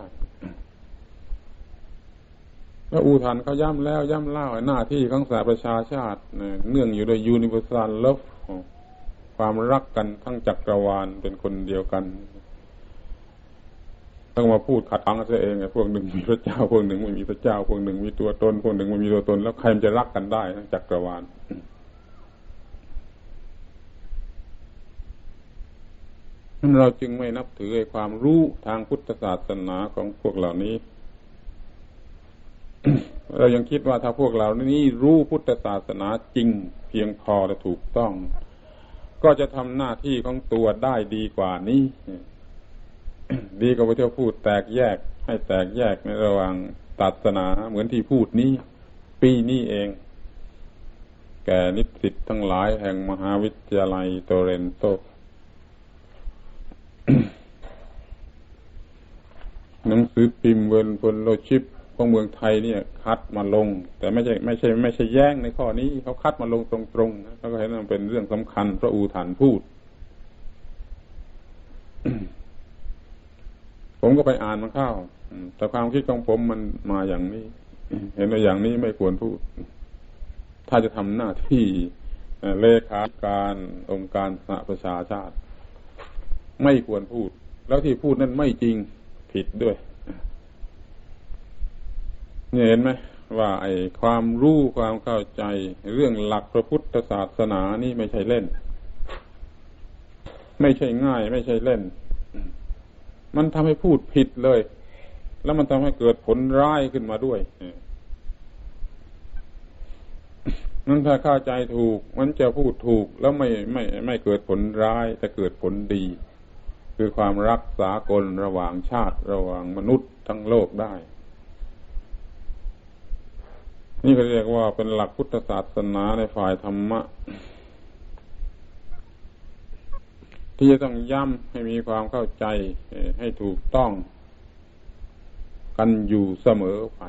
แล้วอูฐานเขาย้ำแล้วย้ำเล่าหน้าที่ของสหประชาชาติเนื่องอยู่โดย universal love ความรักกันทั้งจักรวาลเป็นคนเดียวกันต้องมาพูดขัดขังซะเองไอ้พวกหนึ่งมีพระเจ้าพวกหนึ่งไม่มีพระเจ้าพวกหนึ่งมีตัวตนพวกหนึ่งไม่มีตัวตนแล้วใครมันจะรักกันได้ทั้งจักรวาลนั้นเราจึงไม่นับถือไอ้ความรู้ทางพุทธศาสนาของพวกเหล่านี้ เรายังคิดว่าถ้าพวกเรานี้รู้พุทธศาสนาจริงเพียงพอและถูกต้องก็จะทำหน้าที่ของตัวได้ดีกว่านี้ ดีกว่าไปเที่ยวพูดแตกแยกให้แตกแยกในระหว่างศาสนาเหมือนที่พูดนี้ปีนี้เองแก่นิสิตทั้งหลายแห่งมหาวิทยาลัยโตเรนโต หนังสือพิมพ์เวิร์นพลโลชิปของเมืองไทยเนี่ยคัดมาลงแต่ไม่ใช่ไม่ใช่ไม่ใช่แย้งในข้อนี้เขาคัดมาลงตรงๆนะเขาก็เห็นว่าเป็นเรื่องสำคัญพระอูฐานพูด ผมก็ไปอ่านมันเข้าแต่ความคิดของผมมันมาอย่างนี้เห็นว่าอย่างนี้ไม่ควรพูดถ้าจะทำหน้าที่เลขาการองค์การสหประชาชาติไม่ควรพูดแล้วที่พูดนั้นไม่จริงผิดด้วยนี่เห็นไหมว่าไอ้ความรู้ความเข้าใจเรื่องหลักพระพุทธศาสนานี่ไม่ใช่เล่นไม่ใช่ง่ายไม่ใช่เล่นมันทำให้พูดผิดเลยแล้วมันทำให้เกิดผลร้ายขึ้นมาด้วยนั่นถ้าเข้าใจถูกมันจะพูดถูกแล้วไม่ไม่ไม่เกิดผลร้ายแต่เกิดผลดีคือความรักสากลระหว่างชาติระหว่างมนุษย์ทั้งโลกได้นี่ก็เรียกว่าเป็นหลักพุทธศาสนาในฝ่ายธรรมะที่จะต้องย้ำให้มีความเข้าใจให้ถูกต้องกันอยู่เสมอไป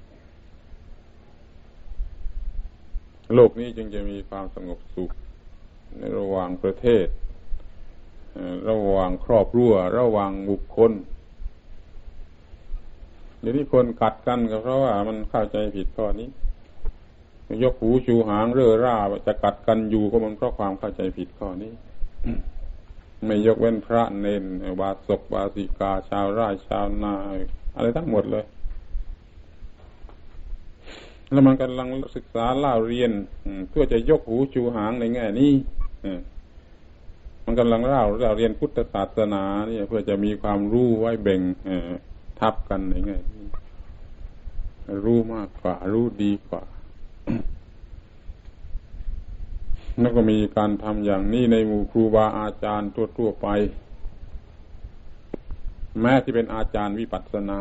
โลกนี้จึงจะมีความสงบสุขในระหว่างประเทศระหว่างครอบครัวระหว่างบุคคลเดี๋ยวนี้คนกัดกันก็เพราะว่ามันเข้าใจผิดข้อนี้ยกหูชูหางเร่อร่าจะกัดกันอยู่ก็มันเพราะความเข้าใจผิดข้อนี้ ไม่ยกเว้นพระเณรบาศกบาสิกาชาวไร่ชาวนาอะไรทั้งหมดเลยแล้วมันกำลังศึกษาเล่าเรียนเพื่อจะยกหูชูหางในแง่นี้มันกำลังเล่าเราเรียนพุทธศาสนาเนี่ยเพื่อจะมีความรู้ไว้แบ่งทับกันยังไงรู้มากกว่ารู้ดีกว่า แล้วก็มีการทำอย่างนี้ในหมู่ครูบาอาจารย์ทั่วๆไปแม้ที่เป็นอาจารย์วิปัสสนา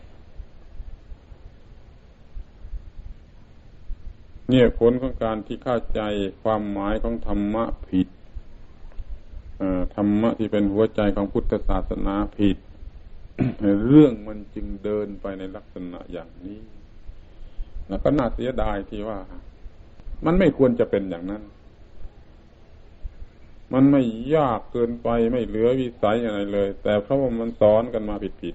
เนี่ยผลของการที่เข้าใจความหมายของธรรมะผิดธรรมะที่เป็นหัวใจของพุทธศาสนาผิด เรื่องมันจึงเดินไปในลักษณะอย่างนี้แล้วก็น่าเสียดายที่ว่ามันไม่ควรจะเป็นอย่างนั้นมันไม่ยากเกินไปไม่เหลือวิสัยอะไรเลยแต่เพราะว่ามันสอนกันมาผิด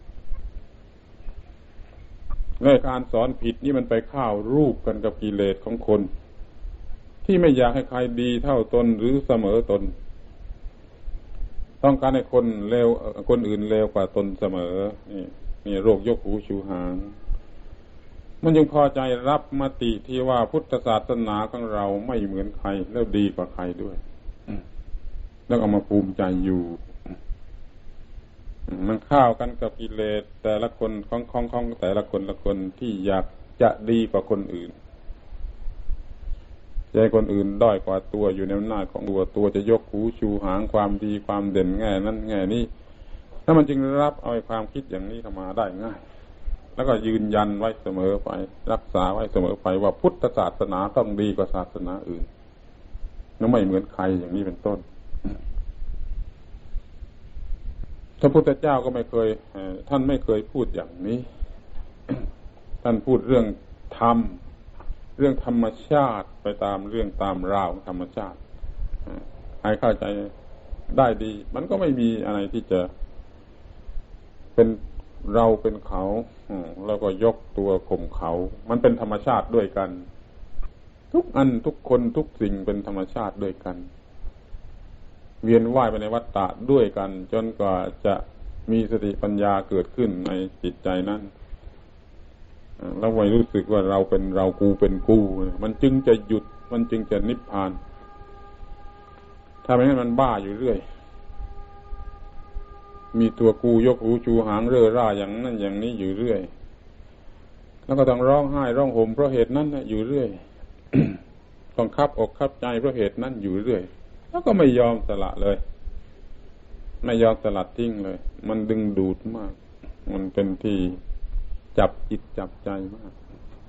ๆและการสอนผิดนี่มันไปเข้ารูปกันกับกิเลสของคนที่ไม่อยากให้ใครดีเท่าตนหรือเสมอตนต้องการให้คนเลวคนอื่นเลวกว่าตนเสมอนี่นี่โรคยกหูชูหางมันยังพอใจรับมติที่ว่าพุทธศาสนาของเราไม่เหมือนใครแล้วดีกว่าใครด้วยแล้วเอามาภูมิใจอยู่มันเข้ากันกับกิเลสแต่ละคนของของของแต่ละคนละคนที่อยากจะดีกว่าคนอื่นใจคนอื่นด้อยกว่าตัวอยู่ในอำนาจของตัวตัวจะยกหูชูหางความดีความเด่นแง่นั้นแง่นี้ถ้ามันจึงรับเอาความคิดอย่างนี้เข้ามาได้ง่ายแล้วก็ยืนยันไว้เสมอไปรักษาไว้เสมอไปว่าพุทธศาสนาต้องดีกว่าศาสนาอื่นแล้วไม่เหมือนใครอย่างนี้เป็นต้นพระพุทธเจ้าก็ไม่เคยท่านไม่เคยพูดอย่างนี้ท่านพูดเรื่องธรรมเรื่องธรรมชาติไปตามเรื่องตามราวของธรรมชาติใครเข้าใจได้ดีมันก็ไม่มีอะไรที่จะเป็นเราเป็นเขาแล้วก็ยกตัวข่มเขามันเป็นธรรมชาติด้วยกันทุกอันทุกคนทุกสิ่งเป็นธรรมชาติด้วยกันเวียนว่ายไปในวัฏฏะด้วยกันจนกว่าจะมีสติปัญญาเกิดขึ้นในจิตใจนั้นแล้วไม่รู้สึกว่าเราเป็นเรากูเป็นกูมันจึงจะหยุดมันจึงจะนิพพานถ้าไม่งั้นมันบ้าอยู่เรื่อยมีตัวกูยกหูชูหางเร่อร่าอย่างนั้นอย่างนี้อยู่เรื่อยแล้วก็ต้องร้องไห้ร้องห่มเพราะเหตุนั้นอยู่เรื่อย ต้องคับอกคับใจเพราะเหตุนั้นอยู่เรื่อยแล้วก็ไม่ยอมสละเลยไม่ยอมสลัดทิ้งเลยมันดึงดูดมากมันเป็นที่จับจิตจับใจมาก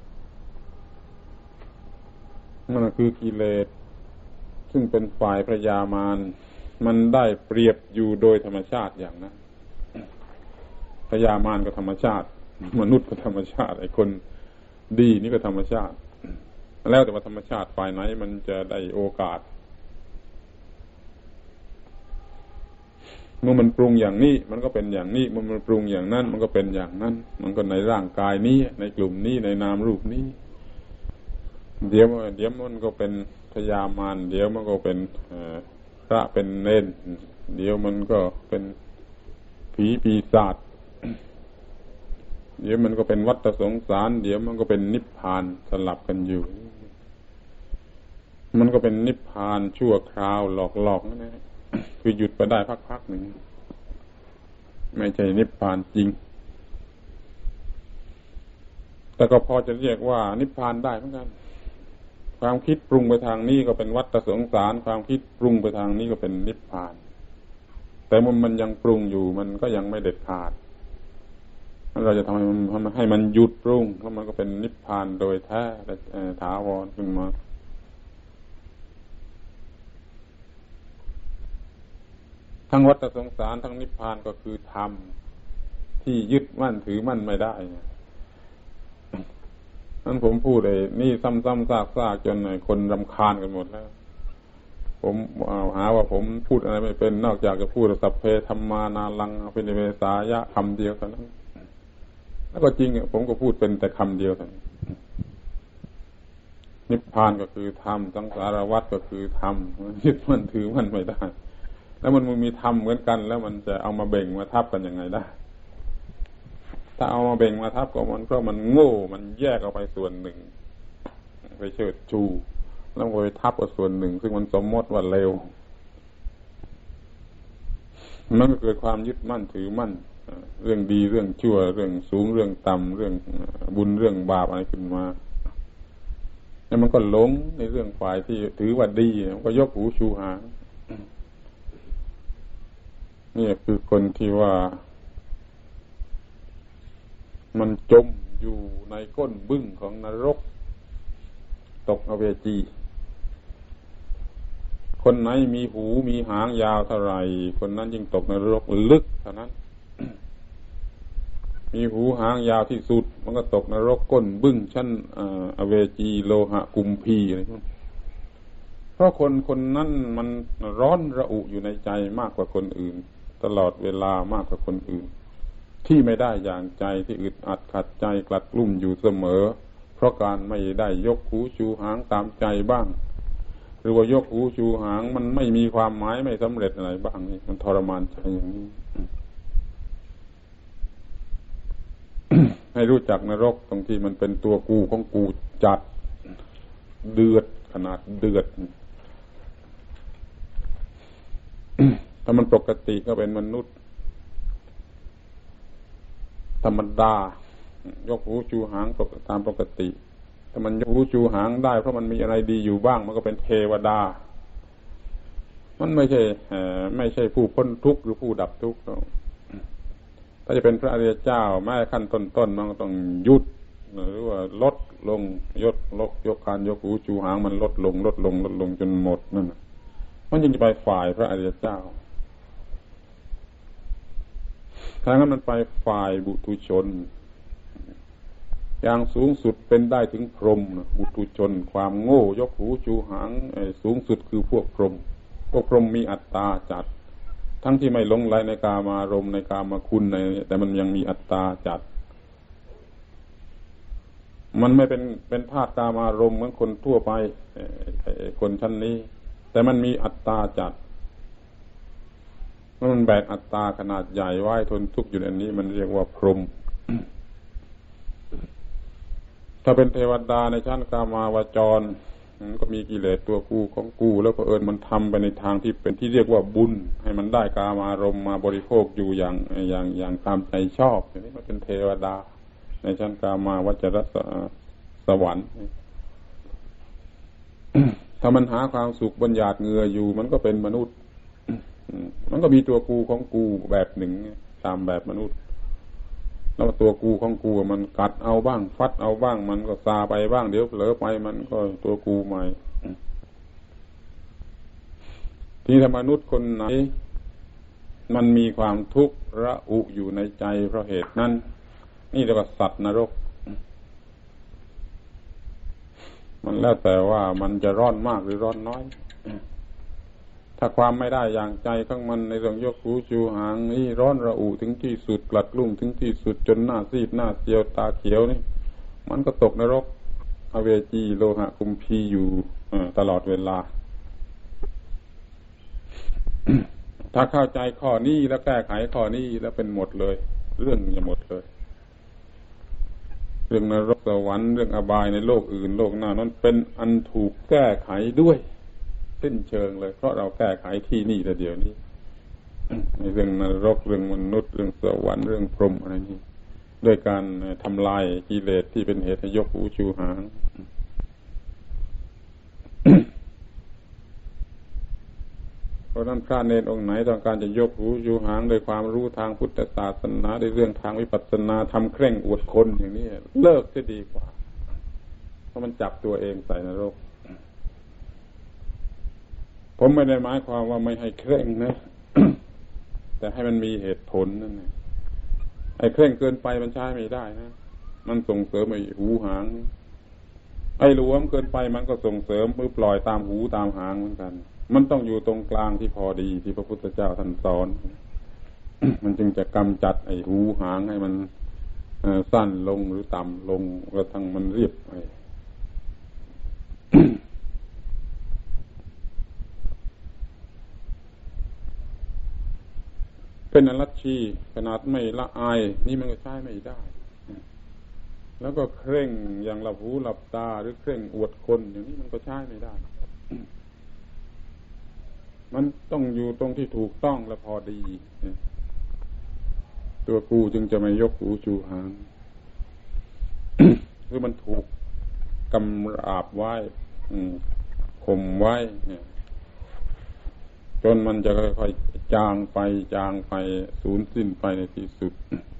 มันคือกิเลสซึ่งเป็นฝ่ายพระยามารมันได้เปรียบอยู่โดยธรรมชาติอย่างนั้นพระยามารก็ธรรมชาติมนุษย์ก็ธรรมชาติไอ้คนดีนี่ก็ธรรมชาติแล้วแต่ว่าธรรมชาติฝ่ายไหนมันจะได้โอกาสเมื่อมันปรุงอย่างนี้มันก็เป็นอย่างนี้เมื่อมันปรุงอย่างนั้นมันก็เป็นอย่างนั้นมันก็ในร่างกายนี้ในกลุ่มนี้ในนามรูปนี้เดี๋ยวเดี๋ยวมันก็เป็นพยามารเดี๋ยวมันก็เป็นพระเป็นเนรเดี๋ยวมันก็เป็นผีปีศาจเดี๋ยวมันก็เป็นวัฏสงสารเดี๋ยวมันก็เป็นนิพพานสลับกันอยู่มันก็เป็นนิพพานชั่วคราวหลอกๆนั่นแหละคือหยุดไปได้พักๆหนึ่งไม่ใช่นิพพานจริงแต่ก็พอจะเรียกว่านิพพานได้เหมือนกันความคิดปรุงไปทางนี้ก็เป็นวัฏสงสารความคิดปรุงไปทางนี้ก็เป็นนิพพานแต่มันมันยังปรุงอยู่มันก็ยังไม่เด็ดขาดเราจะทำให้มันให้มันหยุดปรุงแล้วมันก็เป็นนิพพานโดยแท้ถาวรขึ้นมาทั้งวัฏสงสารทั้งนิพพานก็คือธรรมที่ยึดมั่นถือมั่นไม่ได้นั้นผมพูดไอ้นี่ซ้ำๆซากๆจนคนรำคาญกันหมดแล้วผมหาว่าผมพูดอะไรไม่เป็นนอกจากจะพูดสัพเพธัมมานาลังอภินิเวสายะคำเดียวเท่านั้นแล้วก็จริงผมก็พูดเป็นแต่คำเดียวเท่านั้นนิพพานก็คือธรรมสังสารวัฏก็คือธรรมยึดมั่นถือมั่นไม่ได้แล้วมันมีธรรมเหมือนกันแล้วมันจะเอามาเบ่งมาทับกันยังไงได้ถ้าเอามาเบ่งมาทับก็มันเพราะมันโง่มันแยกออกไปส่วนหนึ่งไปเชิดชูแล้วไปทับกับส่วนหนึ่งซึ่งมันสมมติว่าเลวมันก็เกิดความยึดมั่นถือมั่นเรื่องดีเรื่องชั่วเรื่องสูงเรื่องต่ำเรื่องบุญเรื่องบาปอะไรขึ้นมาแล้วมันก็หลงในเรื่องฝ่ายที่ถือว่าดีมันก็ยกหูชูหางนี่คือคนที่ว่ามันจมอยู่ในก้นบึ้งของนรกตกอเวจีคนไหนมีหูมีหางยาวเท่าไหร่คนนั้นยิ่งตกนรกลึกเท่านั้น มีหูหางยาวที่สุดมันก็ตกนรกก้นบึ้งชั้นอเวจีโลหะกุมพีอะไรพวกนั้นเพราะคนคนนั้นมันร้อนระอุอยู่ในใจมากกว่าคนอื่นตลอดเวลามากกว่าคนอื่นที่ไม่ได้อย่างใจที่อึดอัดขัดใจกลัดกลุ้มอยู่เสมอเพราะการไม่ได้ยกหูชูหางตามใจบ้างหรือว่ายกหูชูหางมันไม่มีความหมายไม่สำเร็จอะไรบ้างนี่มันทรมานใจอย่างนี้ ให้รู้จักนรกตรงที่มันเป็นตัวกูของกูจัดเดือดขนาดเดือด ถ้ามันปกติก็เป็นมนุษย์ธรรมดายกหูชูหางตามปกติถ้ามันยกหูชูหางได้เพราะมันมีอะไรดีอยู่บ้างมันก็เป็นเทวดามันไม่ใช่ไม่ใช่ผู้พ้นทุกข์หรือผู้ดับทุกข์ถ้าจะเป็นพระอริยเจ้าแม้ขั้นต้นๆมันก็ต้องยุดหรือว่าลดลงยกลกยกการยกหูชูหางมันลดลงลดลงลดลงจนหมดนั่นมันจึงจะไปฝ่ายพระอริยเจ้าถ้างั้นมันไปฝ่ายบุตุชนอย่างสูงสุดเป็นได้ถึงพรหมบุตุชนความโง่ยกหูชูหางสูงสุดคือพวกพรหมพวกพรหมมีอัตตาจัดทั้งที่ไม่หลงไหลในกามารมณ์ในกามคุณในแต่มันยังมีอัตตาจัดมันไม่เป็นเป็นธาตุกามารมณ์เหมือนคนทั่วไปคนชั้นนี้แต่มันมีอัตตาจัดมันแบกอัตตาขนาดใหญ่ไว้ทนทุกข์อยู่ในนี้มันเรียกว่าพรหม ถ้าเป็นเทวดาในชั้นกามาวจรมันก็มีกิเลสตัวกูของกูแล้วก็เอิญมันทำไปในทางที่เป็นที่เรียกว่าบุญให้มันได้กามารมณ์มาบริโภคอยู่อย่างอย่างอย่างตามใจชอบอย่างนี้มันเป็นเทวดาในชั้นกามาวจรสวรรค์ ถ้ามันหาความสุขบนหยาดเหงื่ออยู่มันก็เป็นมนุษย์มันก็มีตัวกูของกูแบบหนึ่งตามแบบมนุษย์แล้วตัวกูของกูมันกัดเอาบ้างฟัดเอาบ้างมันก็ซาไปบ้างเดี๋ยวเผลอไปมันก็ตัวกูใหม่ที่ถ้ามนุษย์คนไหนมันมีความทุกข์ระอุอยู่ในใจเพราะเหตุนั้นนี่เรียกว่าสัตว์นรกมันแล้วแต่ว่ามันจะร้อนมากหรือร้อนน้อยถ้าความไม่ได้อย่างใจของมันในเรื่องยกหูชูหางนี่ร้อนระอุถึงที่สุดกลัดกลุ้มถึงที่สุดจนหน้าซีดหน้าเจียวตาเขียวนี่มันก็ตกนรกอเวจีโลหะกุมพีอยู่ตลอดเวลา ถ้าเข้าใจข้อนี้แล้วแก้ไขข้อนี้แล้วเป็นหมดเลยเรื่องจะหมดเลยเรื่องนรกสวรรค์เรื่องอบายในโลกอื่นโลกหน้านั้นเป็นอันถูกแก้ไขด้วยสิ้นเชิงเลยเพราะเราแก้ไขที่นี่แต่เดี๋ยวนี้ ในเรื่องนรกเรื่องมนุษย์เรื่องสวรรค์เรื่องพรหมอะไรนี้ด้วยการทำลายกิเลสที่เป็นเหตุให้ยกหูชูหาง เพราะนั้นพระเนรองค์ไหนต้องการจะยกหูชูหางด้วยความรู้ทางพุทธศาสนาในเรื่องทางวิปัสสนาทำเคร่งอวดคนอย่างนี้เลิกจะดีกว่าเพราะมันจับตัวเองใส่นรกผมไม่ได้หมายความว่าไม่ให้เคร่งนะ แต่ให้มันมีเหตุผลนั่นแหละไอ้เคร่งเกินไปมันใช้ไม่ได้นะมันส่งเสริมไอ้หูหางไอ้หลวมเกินไปมันก็ส่งเสริมมือปล่อยตามหูตามหางเหมือนกันมันต้องอยู่ตรงกลางที่พอดีที่พระพุทธเจ้าท่านสอน มันจึงจะกำจัดไอ้หูหางให้มันสั้นลงหรือต่ำลงกระทั่งมันเรียบไป เป็นอรัชชีขนาดไม่ละอายนี่มันก็ใช้ไม่ได้แล้วก็เคร่งอย่างหลับหูหลับตาหรือเคร่งอวดคนอย่างนี้มันก็ใช้ไม่ได้มันต้องอยู่ตรงที่ถูกต้องและพอดีตัวกูจึงจะไม่ยกหูชูหาง คือมันถูกกำราบไว้ข่มไว้เนี่ยจนมันจะค่อยๆจางไปจางไปสูญสิ้นไปในที่สุด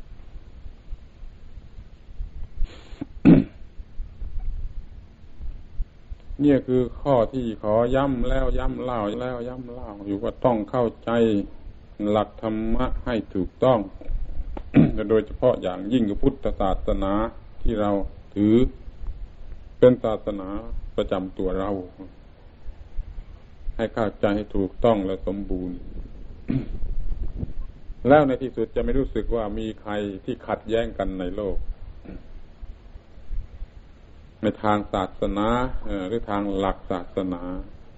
เนี่ยคือข้อที่ขอย้ำแล้วย้ำเล่าแล้วย้ำเล่าอยู่ว่าต้องเข้าใจหลักธรรมะให้ถูกต้อง โดยเฉพาะอย่างยิ่งกับพุทธศาสนาที่เราถือเป็นศาสนาประจำตัวเราให้เข้าใจให้ถูกต้องและสมบูรณ์ แล้วในที่สุดจะไม่รู้สึกว่ามีใครที่ขัดแย้งกันในโลกในทางศาสนาหรือทางหลักศาสนา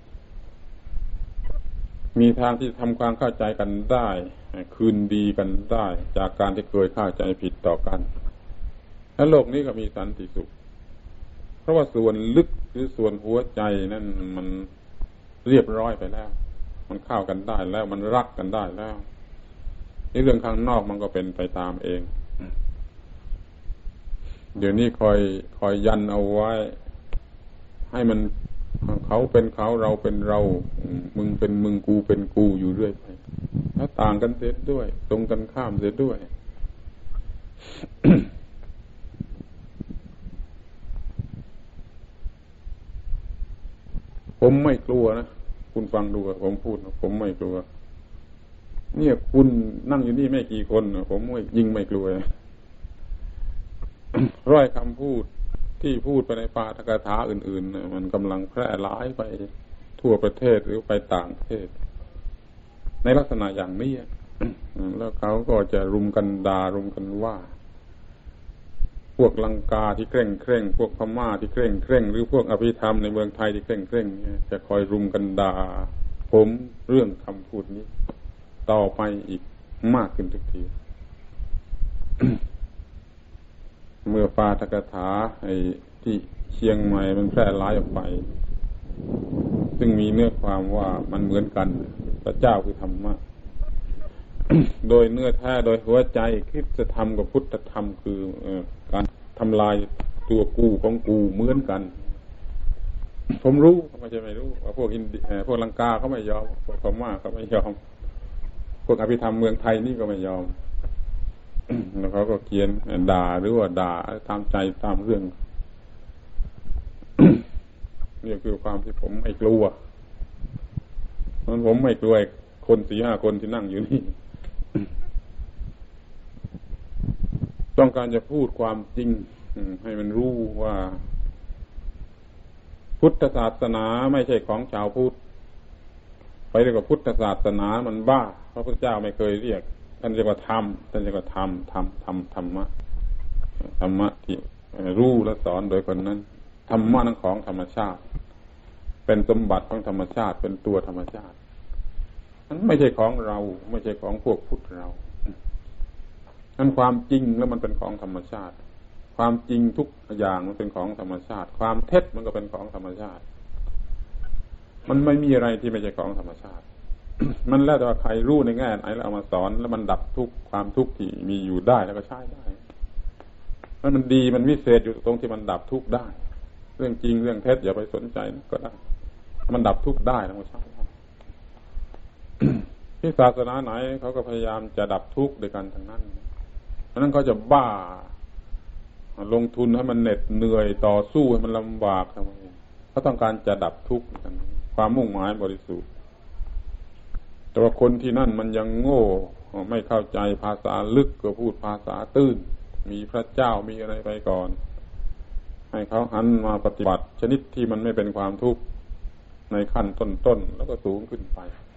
มีทางที่ทำความเข้าใจกันได้คืนดีกันได้จากการที่เคยเข้าใจผิดต่อกันและโลกนี้ก็มีสันติสุขเพราะว่าส่วนลึกหรือส่วนหัวใจนั่นมันเรียบร้อยไปแล้วมันเข้ากันได้แล้วมันรักกันได้แล้วนี่เรื่องข้างนอกมันก็เป็นไปตามเองเดี๋ยวนี้คอยคอยยันเอาไว้ให้มันเขาเป็นเขาเราเป็นเรามึงเป็นมึงกูเป็นกูอยู่เรื่อยไปแล้วต่างกันเสียด้วยตรงกันข้ามเสียด้วย ผมไม่กลัวนะคุณฟังดูผมพูดผมไม่กลัวเนี่ยคุณนั่งอยู่นี่ไม่กี่คนผมไม่ยิ่งไม่กลัว ร้อยคำพูดที่พูดไปในปาฐกถาอื่นๆมันกำลังแพร่หลายไปทั่วประเทศหรือไปต่างประเทศในลักษณะอย่างนี้ แล้วเขาก็จะรุมกันด่ารุมกันว่าพวกลังกาที่เคร่งเคร่งพวกพม่าที่เคร่งเคร่งหรือพวกอภิธรรมในเมืองไทยที่เคร่งเคร่งจะคอยรุมกันด่าผมเรื่องคำพูดนี้ต่อไปอีกมากขึ้นทุกที เมื่อปาฐกถาไอ้ที่เชียงใหม่มันแพร่หลายออกไปซึ่งมีเนื้อความว่ามันเหมือนกันพระเจ้าคือธรรมะ โดยเนื้อแท้โดยหัวใจคริสตธรรมกับพุทธธรรมคือการทำลายตัวกูของกูเหมือนกันผมรู้ไม่ใช่ไม่รู้ว่าพวกอินเดียพวกลังกาเขาไม่ยอมพวกพม่าเขาไม่ยอมพวกอภิธรรมเมืองไทยนี่ก็ไม่ยอมแล้วเขาก็เขียนด่าหรือว่าด่าตามใจตามเรื่อง นี่คือความที่ผมไม่กลัวมันผมไม่กลัวคนสี่ห้าคนที่นั่งอยู่นี่ ต้องการจะพูดความจริงให้มันรู้ว่าพุทธศาสนาไม่ใช่ของชาวพุทธไปเรียกว่าพุทธศาสนามันบ้าพระพุทธเจ้าไม่เคยเรียกท่านเรียกว่าธรรมท่านเรียกว่าธรรมธรรมธรรมธรรมะธรรมะที่รู้และสอนโดยคนนั้นธรรมะนั้นของธรรมชาติเป็นสมบัติของธรรมชาติเป็นตัวธรรมชาตินั้นไม่ใช่ของเราไม่ใช่ของพวกพุทธเรานั้นความจริงแล้วมันเป็นของธรรมชาติความจริงทุกอย่างมันเป็นของธรรมชาติความเท็จมันก็เป็นของธรรมชาติมันไม่มีอะไรที่ไม่ใช่ของธรรมชาติ มันแล้วแต่ว่าใครรู้ในแง่ไหนแล้วเอามาสอนแล้วมันดับทุกความทุกข์ที่มีอยู่ได้แล้วก็ใช้ได้แล้วมันดีมันวิเศษอยู่ตรงที่มันดับทุกข์ได้เรื่องจริงเรื่องเท็จอย่าไปสนใจก็ได้มันดับทุกข์ได้แล้วก็ใช้ได้ ที่ศาสนาไหนเขาก็พยายามจะดับทุกข์ด้วยกันทั้งนั้นเพราะนั้นเขาจะบ้าลงทุนให้มันเหน็ดเหนื่อยต่อสู้ให้มันลำบากทำไมเขาต้องการจะดับทุกข์กันความมุ่งหมายบริสุทธิ์แต่ว่าคนที่นั่นมันยังโง่ไม่เข้าใจภาษาลึกก็พูดภาษาตื้นมีพระเจ้ามีอะไรไปก่อนให้เขาหันมาปฏิบัติชนิดที่มันไม่เป็นความทุกข์ในขั้นต้นๆแล้วก็สูงขึ้นไป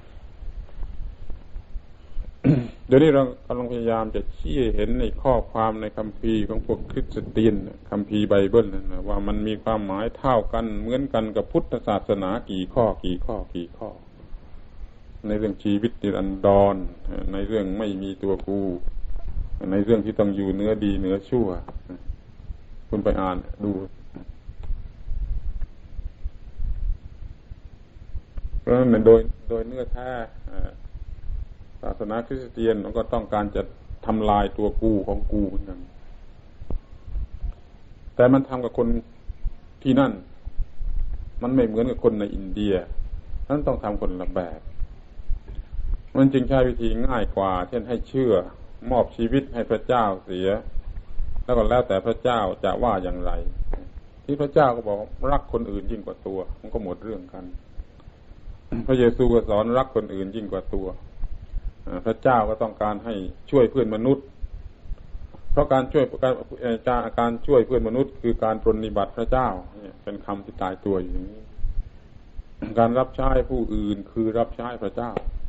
เดี๋ยวนี้เรากำลังพยายามจะชี้เห็นในข้อความในคัมภีร์ของพวกคริสเตียนคัมภีร์ไบเบิลนะว่ามันมีความหมายเท่ากันเหมือนกันกับพุทธศาสนากี่ข้อกี่ข้อกี่ข้อในเรื่องชีวิตนิรันดรในเรื่องไม่มีตัวกูในเรื่องที่ต้องอยู่เนื้อดีเนื้อชั่วคุณไปอ่านดูเพราะฉะนั้นโดยโดยเนื้อแท้ศาสนาคริสเตียนมันก็ต้องการจะทำลายตัวกูของกูเหมือนกันแต่มันทำกับคนที่นั่นมันไม่เหมือนกับคนในอินเดียนั้นต้องทำคนละแบบมันจึงใช้วิธีง่ายกว่าเช่นให้เชื่อมอบชีวิตให้พระเจ้าเสียแล้วก็แล้วแต่พระเจ้าจะว่าอย่างไรที่พระเจ้าก็บอกรักคนอื่นยิ่งกว่าตัวมันก็หมดเรื่องกันพระเยซูก็สอนรักคนอื่นยิ่งกว่าตัวพระเจ้าก็ต้องการให้ช่วยเพื่อนมนุษย์เพราะการช่วยการการช่วยเพื่อนมนุษย์คือการปรนนิบัติพระเจ้าเนี่ยเป็นคำที่ตายตัวอยู่อย่างนี้การรับใช้ผู้อื่นคือรับใช้พระเจ้า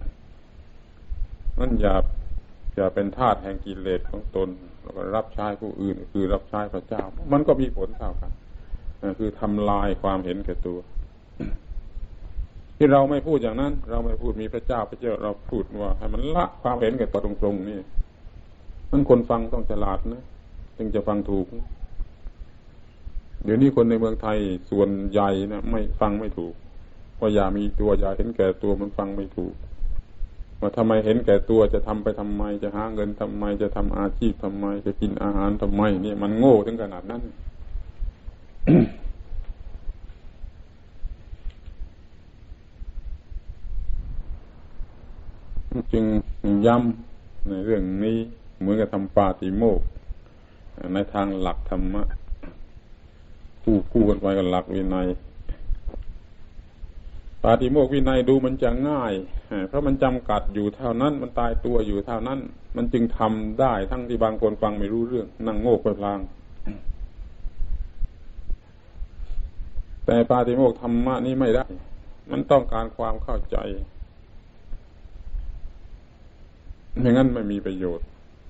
นั่นอย่าอย่าเป็นทาสแห่งกิเลสของตนแล้วก็รับใช้ผู้อื่นคือรับใช้พระเจ้ามันก็มีผลเท่ากันคือทำลายความเห็นแก่ตัวที่เราไม่พูดอย่างนั้นเราไม่พูดมีพระเจ้าพระเจ้าเราพูดว่าให้มันละความเห็นแก่ตัวตรงๆนี่มันคนฟังต้องฉลาดนะจึงจะฟังถูกเดี๋ยวนี้คนในเมืองไทยส่วนใหญ่นะไม่ฟังไม่ถูกว่าอย่ามีตัวอย่าเห็นแก่ตัวมันฟังไม่ถูกว่าทำไมเห็นแก่ตัวจะทำไปทำไมจะหาเงินทำไมจะทำอาชีพทำไมจะกินอาหารทำไมเนี่ยมันโง่ถึงขนาดนั้น จึงย้ำในเรื่องนี้เหมือนกับทำปาติโมกข์ในทางหลักธรรมะคู่คู่กันไปกับหลักวินัยปาติโมกข์วินัยดูมันจะง่ายเพราะมันจำกัดอยู่เท่านั้นมันตายตัวอยู่เท่านั้นมันจึงทำได้ทั้งที่บางคนฟังไม่รู้เรื่องนั่งโง่ไปพลางแต่ปาติโมกข์ธรรมะนี้ไม่ได้มันต้องการความเข้าใจไม่งั้นไม่มีประโยชน์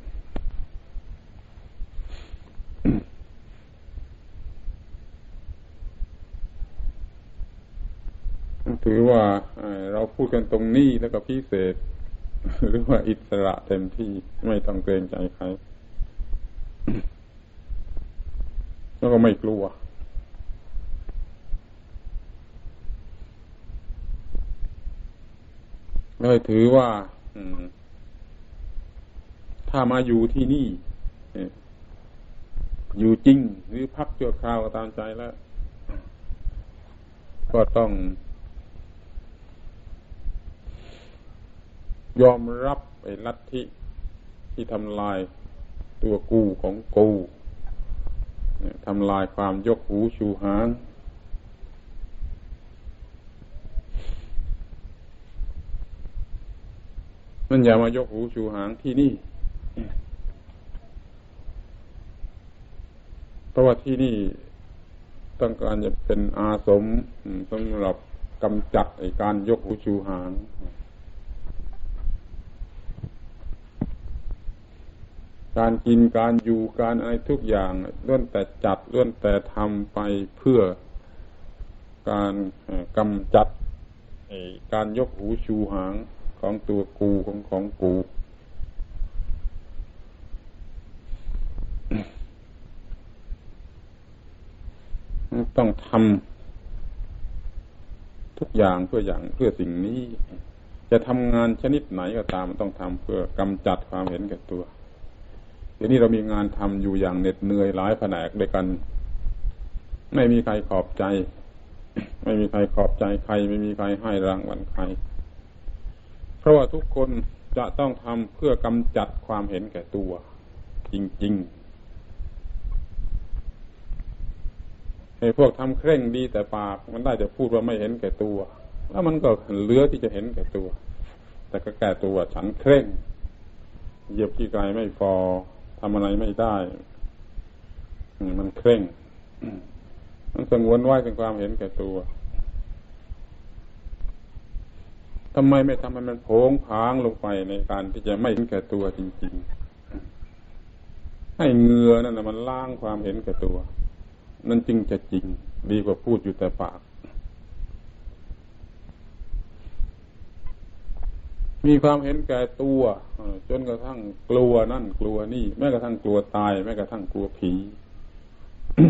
ถือว่าเราพูดกันตรงนี้แล้วก็พิเศษหรือว่าอิสระเต็มที่ไม่ต้องเกรงใจใครแล้วก็ไม่กลัวเลยถือว่าถ้ามาอยู่ที่นี่อยู่จริงหรือพักชั่วคราวก็ตามใจแล้วก็ต้องยอมรับไอ้ลัทธิที่ทำลายตัวกูของกูทำลายความยกหูชูหางมันอย่ามายกหูชูหางที่นี่เพราะว่าที่นี่ต้องการจะเป็นอาสมสำหรับกำจัดไอ้การยกหูชูหางการกินการอยู่การอะไรทุกอย่างล้วนแต่จัดล้วนแต่ทำไปเพื่อการกำจัดไอ้การยกหูชูหางของตัวกูของของกูต้องทำทุกอย่างเพื่ออย่างเพื่อสิ่งนี้จะทำงานชนิดไหนก็ตามต้องทำเพื่อกำจัดความเห็นแก่ตัวเดี๋ยวนี้เรามีงานทำอยู่อย่างเหน็ดเหนื่อยหลายแผนกด้วยกันไม่มีใครขอบใจไม่มีใครขอบใจใครไม่มีใครให้รางวัลใครเพราะว่าทุกคนจะต้องทำเพื่อกำจัดความเห็นแก่ตัวจริงๆไอ้พวกทำเคร่งดีแต่ปากมันได้จะพูดว่าไม่เห็นแก่ตัวแล้วมันก็เหลือที่จะเห็นแก่ตัวแต่ก็แก่ตัวฉันเคร่งเหยียบขี้ไก่ไม่พอทำอะไรไม่ได้มันเคร่งมันสงวนไว้ถึงความเห็นแก่ตัวทำไมไม่ทำให้มันโผงผางลงไปในการที่จะไม่เห็นแก่ตัวจริงๆให้เหงื่อนั่นนะมันล้างความเห็นแก่ตัวนั่นจึงจะจริงดีกว่าพูดอยู่แต่ปากมีความเห็นแก่ตัวจนกระทั่งกลัวนั่นกลัวนี่แม้กระทั่งกลัวตายแม้กระทั่งกลัวผี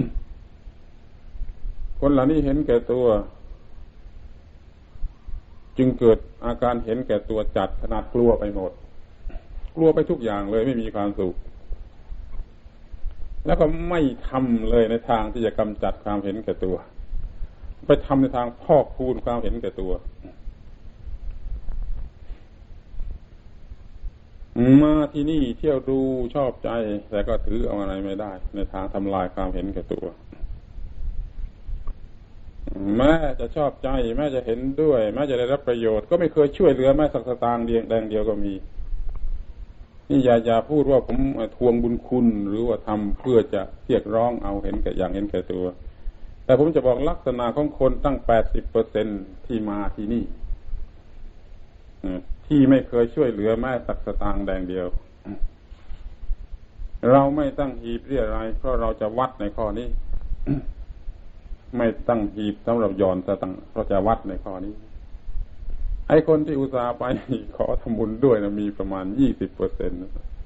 คนเหล่านี้เห็นแก่ตัวจึงเกิดอาการเห็นแก่ตัวจัดขนาดกลัวไปหมดกลัวไปทุกอย่างเลยไม่มีความสุขแล้วก็ไม่ทำเลยในทางที่จะกำจัดความเห็นแก่ตัวไปทำในทางพอกพูนความเห็นแก่ตัวมาที่นี่เที่ยวดูชอบใจแต่ก็ถือเอาอะไรไม่ได้ในทางทำลายความเห็นแก่ตัวแม้จะชอบใจแม้จะเห็นด้วยแม้จะได้รับประโยชน์ก็ไม่เคยช่วยเหลือแม้สักสตางค์เดียวแดงเดียวก็มีนี่อย่าอย่าพูดว่าผมทวงบุญคุณหรือว่าทำเพื่อจะเรียกร้องเอาเห็นแก่อย่างเห็นแก่ตัวแต่ผมจะบอกลักษณะของคนตั้ง แปดสิบเปอร์เซ็นต์ ที่มาที่นี่ที่ไม่เคยช่วยเหลือแม้สักสตางค์แดงเดียวเราไม่ตั้งหีบเรียรายเพราะเราจะวัดในข้อนี้ ไม่ตั้งหีบสำหรับหย่อนสตางค์เพราะจะวัดในข้อนี้ไอ้คนที่อุตส่าห์ไปขอทำบุญด้วยนะมีประมาณ ยี่สิบเปอร์เซ็นต์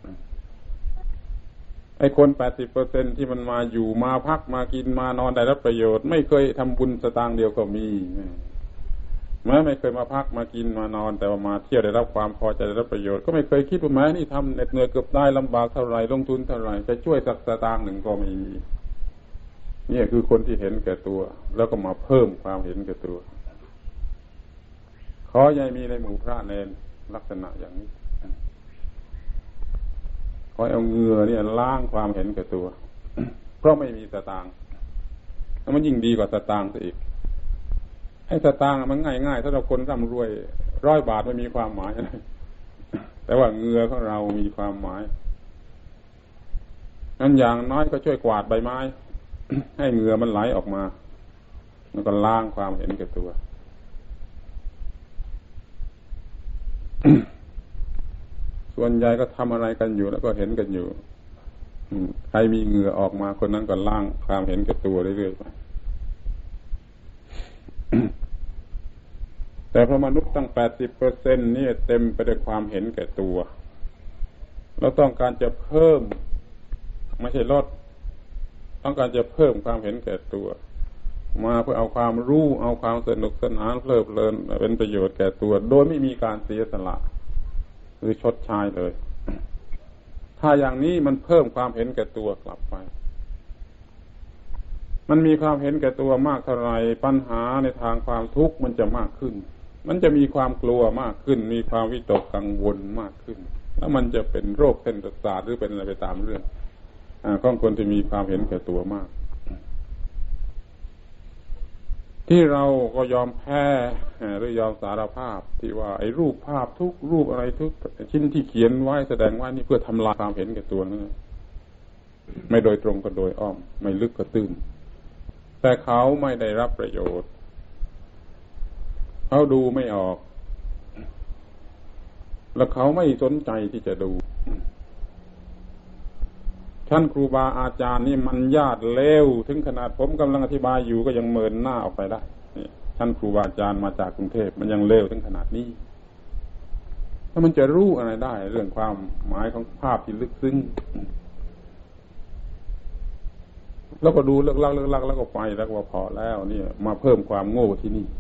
ไอ้คน แปดสิบเปอร์เซ็นต์ ที่มันมาอยู่มาพักมากินมานอนได้รับประโยชน์ไม่เคยทำบุญสตางค์เดียวก็มีแม้ไม่เคยมาพักมากินมานอนแต่ว่ามาเที่ยวได้รับความพอใจได้รับประโยชน์ก็ไม่เคยคิดว่าแม้นี่ทำเหน็ดเหนื่อยเกือบตายลำบากเท่าไหร่ลงทุนเท่าไหร่จะช่วยสักสตางค์หนึ่งก็ไม่มีนี่คือคนที่เห็นแก่ตัวแล้วก็มาเพิ่มความเห็นแก่ตัวขออย่ามีในหมู่พระเนรลักษณะอย่างนี้ขอเอาเหงื่อเนี่ยล้างความเห็นแก่ตัวเพราะไม่มีสตางค์แล้วมันยิ่งดีกว่าสตางค์ซะอีกให้สตางค์มันง่ายๆถ้าเราคนร่ำรวยร้อยบาทไม่มีความหมายอะไรแต่ว่าเหงื่อของเรามีความหมายนั้นอย่างน้อยก็ช่วยกวาดใบไม้ให้เหงื่อมันไหลออกมาแล้วก็ล้างความเห็นแก่ตัวส่วนใหญ่ก็ทำอะไรกันอยู่แล้วก็เห็นกันอยู่ใครมีเหงื่อออกมาคนนั้นก็ล้างความเห็นแก่ตัวเรื่อยๆไปแต่พอมนุษย์ตั้ง แปดสิบเปอร์เซ็นต์ นี่เต็มไปด้วยความเห็นแก่ตัวเราต้องการจะเพิ่มไม่ใช่ลดต้องการจะเพิ่มความเห็นแก่ตัวมาเพื่อเอาความรู้เอาความสนุกสนานเพลิดเพลินเป็นประโยชน์แก่ตัวโดยไม่มีการเสียสละหรือชดใช้เลยถ้าอย่างนี้มันเพิ่มความเห็นแก่ตัวกลับไปมันมีความเห็นแก่ตัวมากเท่าไรปัญหาในทางความทุกข์มันจะมากขึ้นมันจะมีความกลัวมากขึ้นมีความวิตกกังวลมากขึ้นแล้วมันจะเป็นโรคเส้นประสาทหรือเป็นอะไรไปตามเรื่องของคนที่มีความเห็นแก่ตัวมากที่เราก็ยอมแพ้หรือยอมสารภาพที่ว่าไอ้รูปภาพทุกรูปอะไรทุกชิ้นที่เขียนไว้แสดงว่านี่เพื่อทำลายความเห็นแก่ตัวนั่นไม่โดยตรงก็โดยอ้อมไม่ลึกก็ตื้นแต่เขาไม่ได้รับประโยชน์เขาดูไม่ออกแล้วเขาไม่สนใจที่จะดูท่านครูบาอาจารย์นี่มันญาติเลวถึงขนาดผมกำลังอธิบายอยู่ก็ยังเมินหน้าออกไปได้นี่ท่านครูบาอาจารย์มาจากกรุงเทพมันยังเลวถึงขนาดนี้ถ้ามันจะรู้อะไรได้เรื่องความหมายของภาพที่ลึกซึ้งแล้วก็ดูเลิกลักเลิกลักแล้วก็ไปแล้วก็พอแล้วนี่มาเพิ่มความโง่ที่นี่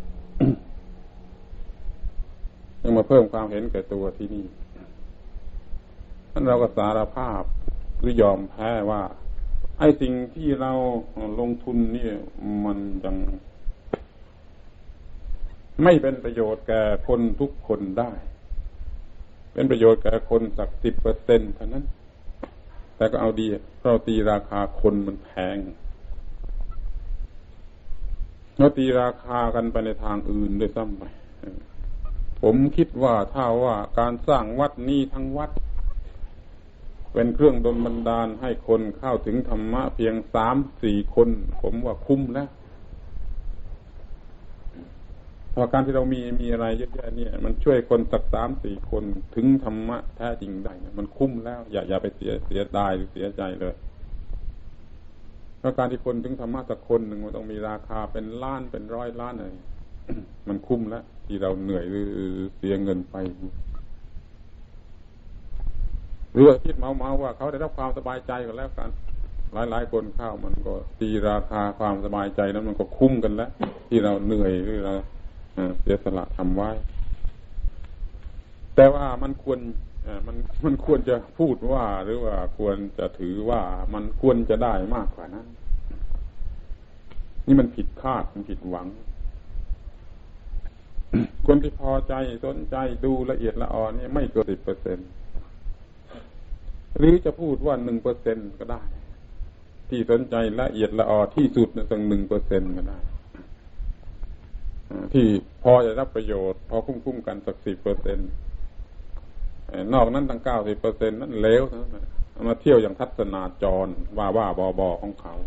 ยังมาเพิ่มความเห็นแก่ตัวที่นี่ท่านเราก็สารภาพหรือยอมแพ้ว่าไอ้สิ่งที่เราลงทุนนี่มันยังไม่เป็นประโยชน์แก่คนทุกคนได้เป็นประโยชน์แก่คนสัก สิบเปอร์เซ็นต์ เท่านั้นแต่ก็เอาดีเราตีราคาคนมันแพงเราตีราคากันไปในทางอื่นด้วยซ้ำไปผมคิดว่าถ้าว่าการสร้างวัดนี้ทั้งวัดเป็นเครื่องดลบันดาลให้คนเข้าถึงธรรมะเพียง สามสี่ คนผมว่าคุ้มแล้วเพราะการที่เรามีมีอะไรเยอะแยะเนี่ยมันช่วยคนสัก สามสี่ คนถึงธรรมะแท้จริงได้มันคุ้มแล้วอย่าอย่าไปเสียเสียดายหรือเสียใจเลยเพราะการที่คนถึงธรรมะสักคนหนึ่งมันต้องมีราคาเป็นล้านเป็นร้อยล้านเลย มันคุ้มแล้วที่เราเหนื่อยหรือเสียเงินไปหรือว่าคิดเมาๆว่าเขาได้รับความสบายใจกันแล้วกันหลายๆคนเข้ามันก็ตีราคาความสบายใจนั้นมันก็คุ้มกันแล้วที่เราเหนื่อยหรือเราเสียสละทำไว้แต่ว่ามันควรมันมันควรจะพูดว่าหรือว่าควรจะถือว่ามันควรจะได้มากกว่านั้นนี่มันผิดคาดมันผิดหวัง คนที่พอใจสนใจดูละเอียดละออนี่ไม่เกินสิบเปอร์เซ็นต์หรือจะพูดว่าหนึ่งเปอร์เซ็นต์ก็ได้ที่สนใจละเอียดละออที่สุดตั้งหนึ่งเปอร์เซ็นต์ก็ได้ที่พอจะรับประโยชน์พอคุ้มๆกันสักสิบเปอร์เซ็นต์นอกนั้นตั้งเก้าสิบเปอร์เซ็นต์นั้นเลวนะมาเที่ยวอย่างทัศนาจรว่าว่าบอบอของเขา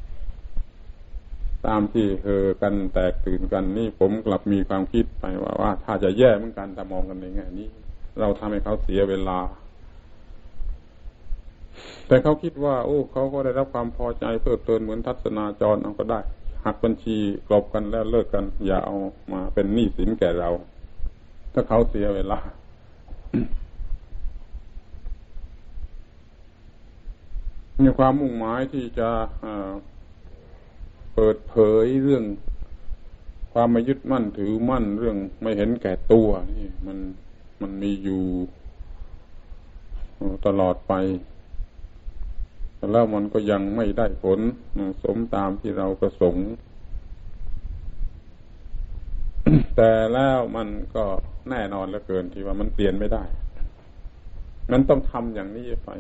ตามที่เฮอกันแตกตื่นกันนี่ผมกลับมีความคิดไปว่าว่าถ้าจะแย่เหมือนกันแต่มองกันในแง่นี้เราทำให้เขาเสียเวลาแต่เขาคิดว่าโอ้เขาก็ได้รับความพอใจเพิ่มเติมเหมือนทัศนาจรเอาก็ได้หักบัญชีกลบกันแล้วเลิกกันอย่าเอามาเป็นหนี้สินแก่เราถ้าเขาเสียเวลา มีความมุ่งหมายที่จะเปิดเผยเรื่องความไม่ยึดมั่นถือมั่นเรื่องไม่เห็นแก่ตัวนี่มันมันมีอยู่ตลอดไปแล้วมันก็ยังไม่ได้ผลสมตามที่เราประสงค์ แต่แล้วมันก็แน่นอนเหลือเกินที่ว่ามันเปลี่ยนไม่ได้มันต้องทำอย่างนี้ไป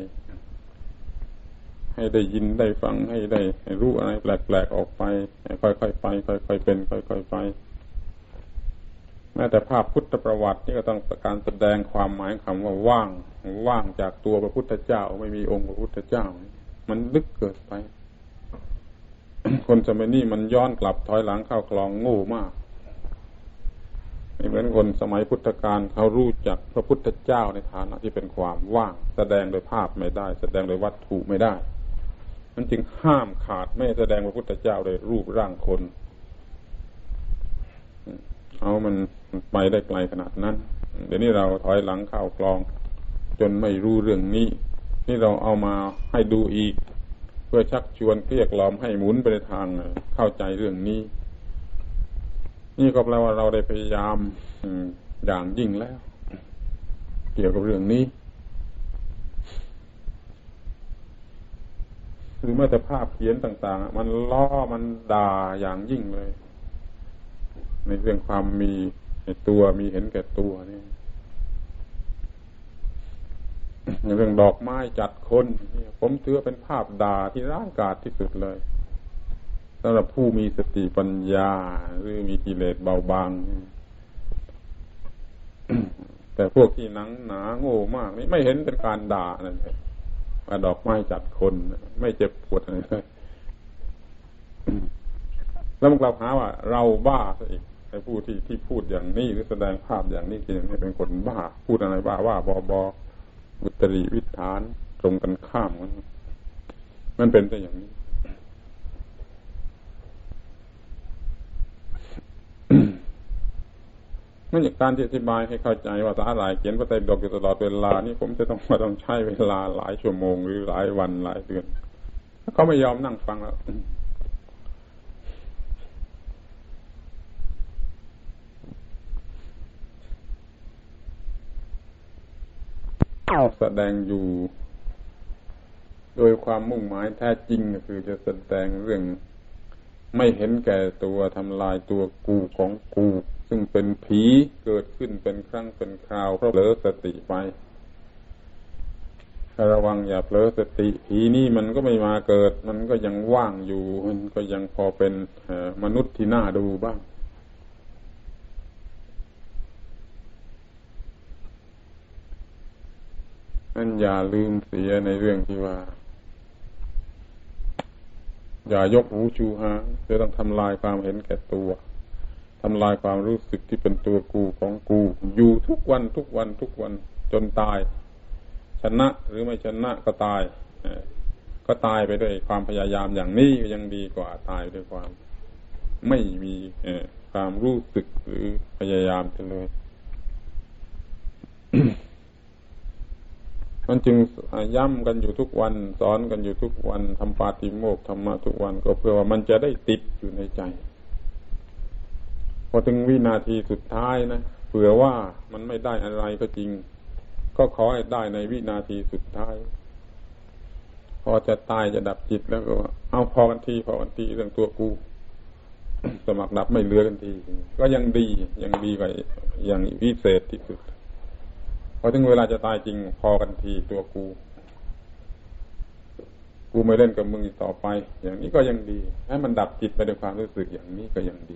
ให้ได้ยินได้ฟังให้ได้ให้รู้อะไรแปลกๆออกไปค่อยๆไปค่อยๆเป็นค่อยๆไปแม้แต่ภาพพุทธประวัตินี่ก็ต้องการแสดงความหมายคำว่าว่างว่างจากตัวพระพุทธเจ้าไม่มีองค์พระพุทธเจ้ามันลึกเกินไป คนสมัยนี้มันย้อนกลับถอยหลังเข้าคลองโง่มากไม่เหมือนคนสมัยพุทธกาลเขารู้จักพระพุทธเจ้าในฐานะที่เป็นความว่างแสดงโดยภาพไม่ได้แสดงโดยวัตถุไม่ได้มันจึงห้ามขาดไม่แสดงพระพุทธเจ้าโดยรูปร่างคนเอามันไปได้ไกลขนาดนั้นเดี๋ยวนี้เราถอยหลังเข้าคลองจนไม่รู้เรื่องนี้นี่เราเอามาให้ดูอีกเพื่อชักชวนเกลี้ยกล่อมให้หมุนไปในทางเข้าใจเรื่องนี้นี่ก็แปลว่าเราได้พยายามอย่างยิ่งแล้วเกี่ยวกับเรื่องนี้หรือแม้แต่ภาพเขียนต่างๆมันล้อมันด่าอย่างยิ่งเลยในเรื่องความมีในตัวมีเห็นแก่ตัวนี่ในเรื่องดอกไม้จัดคนผมถือเป็นภาพด่าที่ร้ายกาจที่สุดเลยสำหรับผู้มีสติปัญญาหรือมีกิเลสเบาบาง แต่พวกที่หนังหนาโง่มากนี่ไม่เห็นเป็นการด่านั่นเลยว่าดอกไม้จัดคนไม่เจ็บปวดอะไรเลย แล้วมันกลับหาว่าเราบ้าซะอีกไอ้ผู้ที่ที่พูดอย่างนี้หรือแสดงภาพอย่างนี้จริงๆเป็นคนบ้าพูดอะไรบ้าว่าบอบออุตริวิธานตรงกันข้ามกันมันเป็นแต่อย่างนี้ นั่นอย่างการอธิบายให้เข้าใจว่าสาหร่ายเขียนพระไตรปิฎกอยู่ตลอดเวลานี่ผมจะต้องมาต้องใช้เวลาหลายชั่วโมงหรือหลายวันหลายเดือนเขาไม่ยอมนั่งฟังแล้วแสดงอยู่โดยความมุ่งหมายแท้จริงก็คือจะแสดงเรื่องไม่เห็นแก่ตัวทำลายตัวกูของกูซึ่งเป็นผีเกิดขึ้นเป็นครั้งเป็นคราวเพราะเผลอสติไประวังอย่าเผลอสติผีนี่มันก็ไม่มาเกิดมันก็ยังว่างอยู่มันก็ยังพอเป็นมนุษย์ที่น่าดูบ้างนั่นอย่าลืมเสียในเรื่องที่ว่าอย่ายกหูชูหางจะต้องทำลายความเห็นแก่ตัวทำลายความรู้สึกที่เป็นตัวกูของกูอยู่ทุกวันทุกวันทุกวันจนตายชนะหรือไม่ชนะก็ตายก็ตายไปด้วยความพยายามอย่างนี้ก็ยังดีกว่าตายด้วยความไม่มีความรู้สึกหรือพยายามกันเลยมันจึงย้ำกันอยู่ทุกวันสอนกันอยู่ทุกวันทำปาฏิโมกข์ธรรมะทุกวันก็เพื่อว่ามันจะได้ติดอยู่ในใจพอถึงวินาทีสุดท้ายนะเผื่อว่ามันไม่ได้อะไรก็จริงก็ขอให้ได้ในวินาทีสุดท้ายพอจะตายจะดับจิตแล้วก็เอาพอกันทีพอกันทีเรื่องตัวกูสมัครดับไม่เหลือกันทีก็ยังดียังดีกว่าอย่างวิเศษที่สุดพอถึงเวลาจะตายจริงพอกันทีตัวกูกูไม่เล่นกับมึงอีกต่อไปอย่างนี้ก็ยังดีให้มันดับจิตไปด้วยความรู้สึกอย่างนี้ก็ยังดี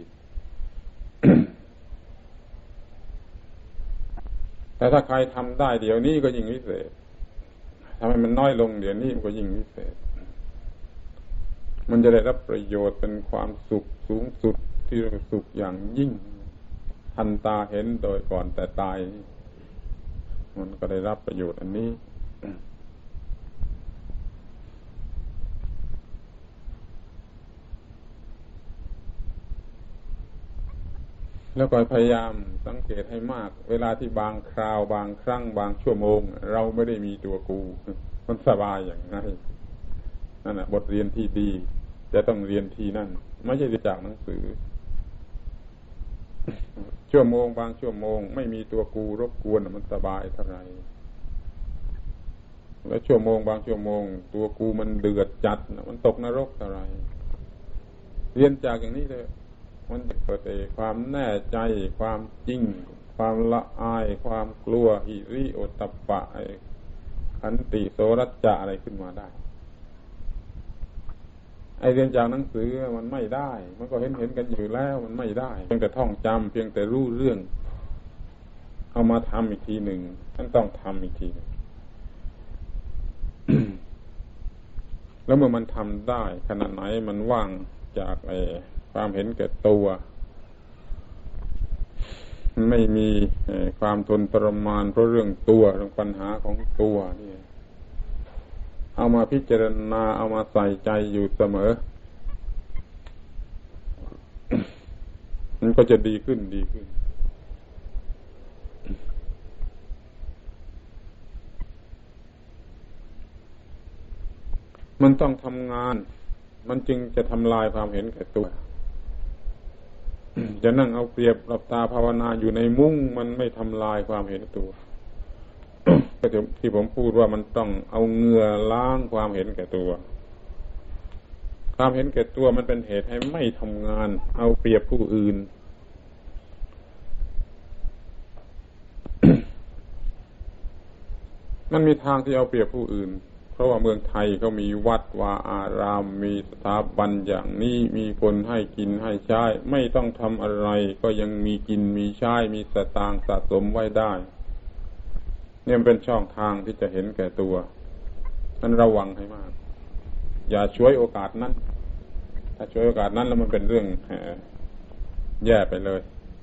แต่ถ้าใครทำได้เดี๋ยวนี้ก็ยิ่งวิเศษทำให้มันน้อยลงเดี๋ยวนี้มันก็ยิ่งวิเศษมันจะได้รับประโยชน์เป็นความสุขสูงสุดที่สุขอย่างยิ่งทันตาเห็นโดยก่อนแต่ตายมันก็ได้รับประโยชน์อันนี้แล้วก็พยายามสังเกตให้มากเวลาที่บางคราวบางครั้งบางชั่วโมงเราไม่ได้มีตัวกูมันสบายอย่างไรนั่นแหละบทเรียนที่ดีจะต้องเรียนที่นั่นไม่ใช่จากหนังสือชั่วโมงบางชั่วโมงไม่มีตัวกูรบกวนมันสบายเท่าไหร่แล้วชั่วโมงบางชั่วโมงตัวกูมันเดือดจัดมันตกนรกเท่าไหร่เรียนจากอย่างนี้เลยมันจะเกิดความแน่ใจความจริงความละอายความกลัวหิริโอตตัปปะขันติโสรัจจะอะไรขึ้นมาได้ไอเรียนจากหนังสือมันไม่ได้มันก็เห็นเห็นกันอยู่แล้วมันไม่ได้เพียงแต่ท่องจำเพียงแต่รู้เรื่องเอามาทำอีกทีหนึ่งท่านต้องทำอีกทีหนึ่ง แล้วเมื่อมันทำได้ขนาดไหนมันว่างจากไอความเห็นแก่ตัวไม่มีความทนทรมานเพราะเรื่องตัวเรื่องปัญหาของตัวนี่เอามาพิจารณาเอามาใส่ใจอยู่เสมอ มันก็จะดีขึ้นดีขึ้นมันต้องทำงานมันจึงจะทำลายความเห็นแก่ตัวจะนั่งเอาเปรียบหลับตาภาวนาอยู่ในมุ้งมันไม่ทำลายความเห็นตัว ก็ที่ผมพูดว่ามันต้องเอาเหงื่อล้างความเห็นแก่ตัวความเห็นแก่ตัวมันเป็นเหตุให้ไม่ทำงานเอาเปรียบผู้อื่น มันมีทางที่เอาเปรียบผู้อื่นเพราะว่าเมืองไทยเขามีวัดวาอารามมีสถาบันอย่างนี้มีคนให้กินให้ใช้ไม่ต้องทำอะไรก็ยังมีกินมีใช้มีสตางค์สะสมไว้ได้เนี่ยเป็นช่องทางที่จะเห็นแก่ตัวนั้นระวังให้มากอย่าฉวยโอกาสนั้นถ้าฉวยโอกาสนั้นแล้วมันเป็นเรื่องแย่ไปเลย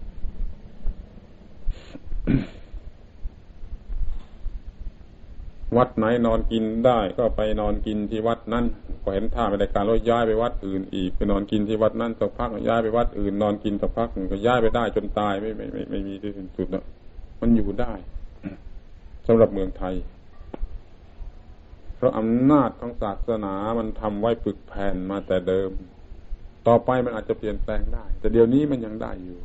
วัดไหนนอนกินได้ก็ไปนอนกินที่วัดนั้นพอเห็นท่าไม่ได้การก็ย้ายไปวัดอื่นอีกไปนอนกินที่วัดนั้นสักพักย้ายไปวัดอื่นนอนกินสักพักก็ย้ายไปได้จนตายไม่ไม่ไม่ไม่มีที่สิ้นสุดแล้วมันอยู่ได้สำหรับเมืองไทยเพราะอำนาจของศาสนามันทำไว้ปึกแผ่นมาแต่เดิมต่อไปมันอาจจะเปลี่ยนแปลงได้แต่เดี๋ยวนี้มันยังได้อยู่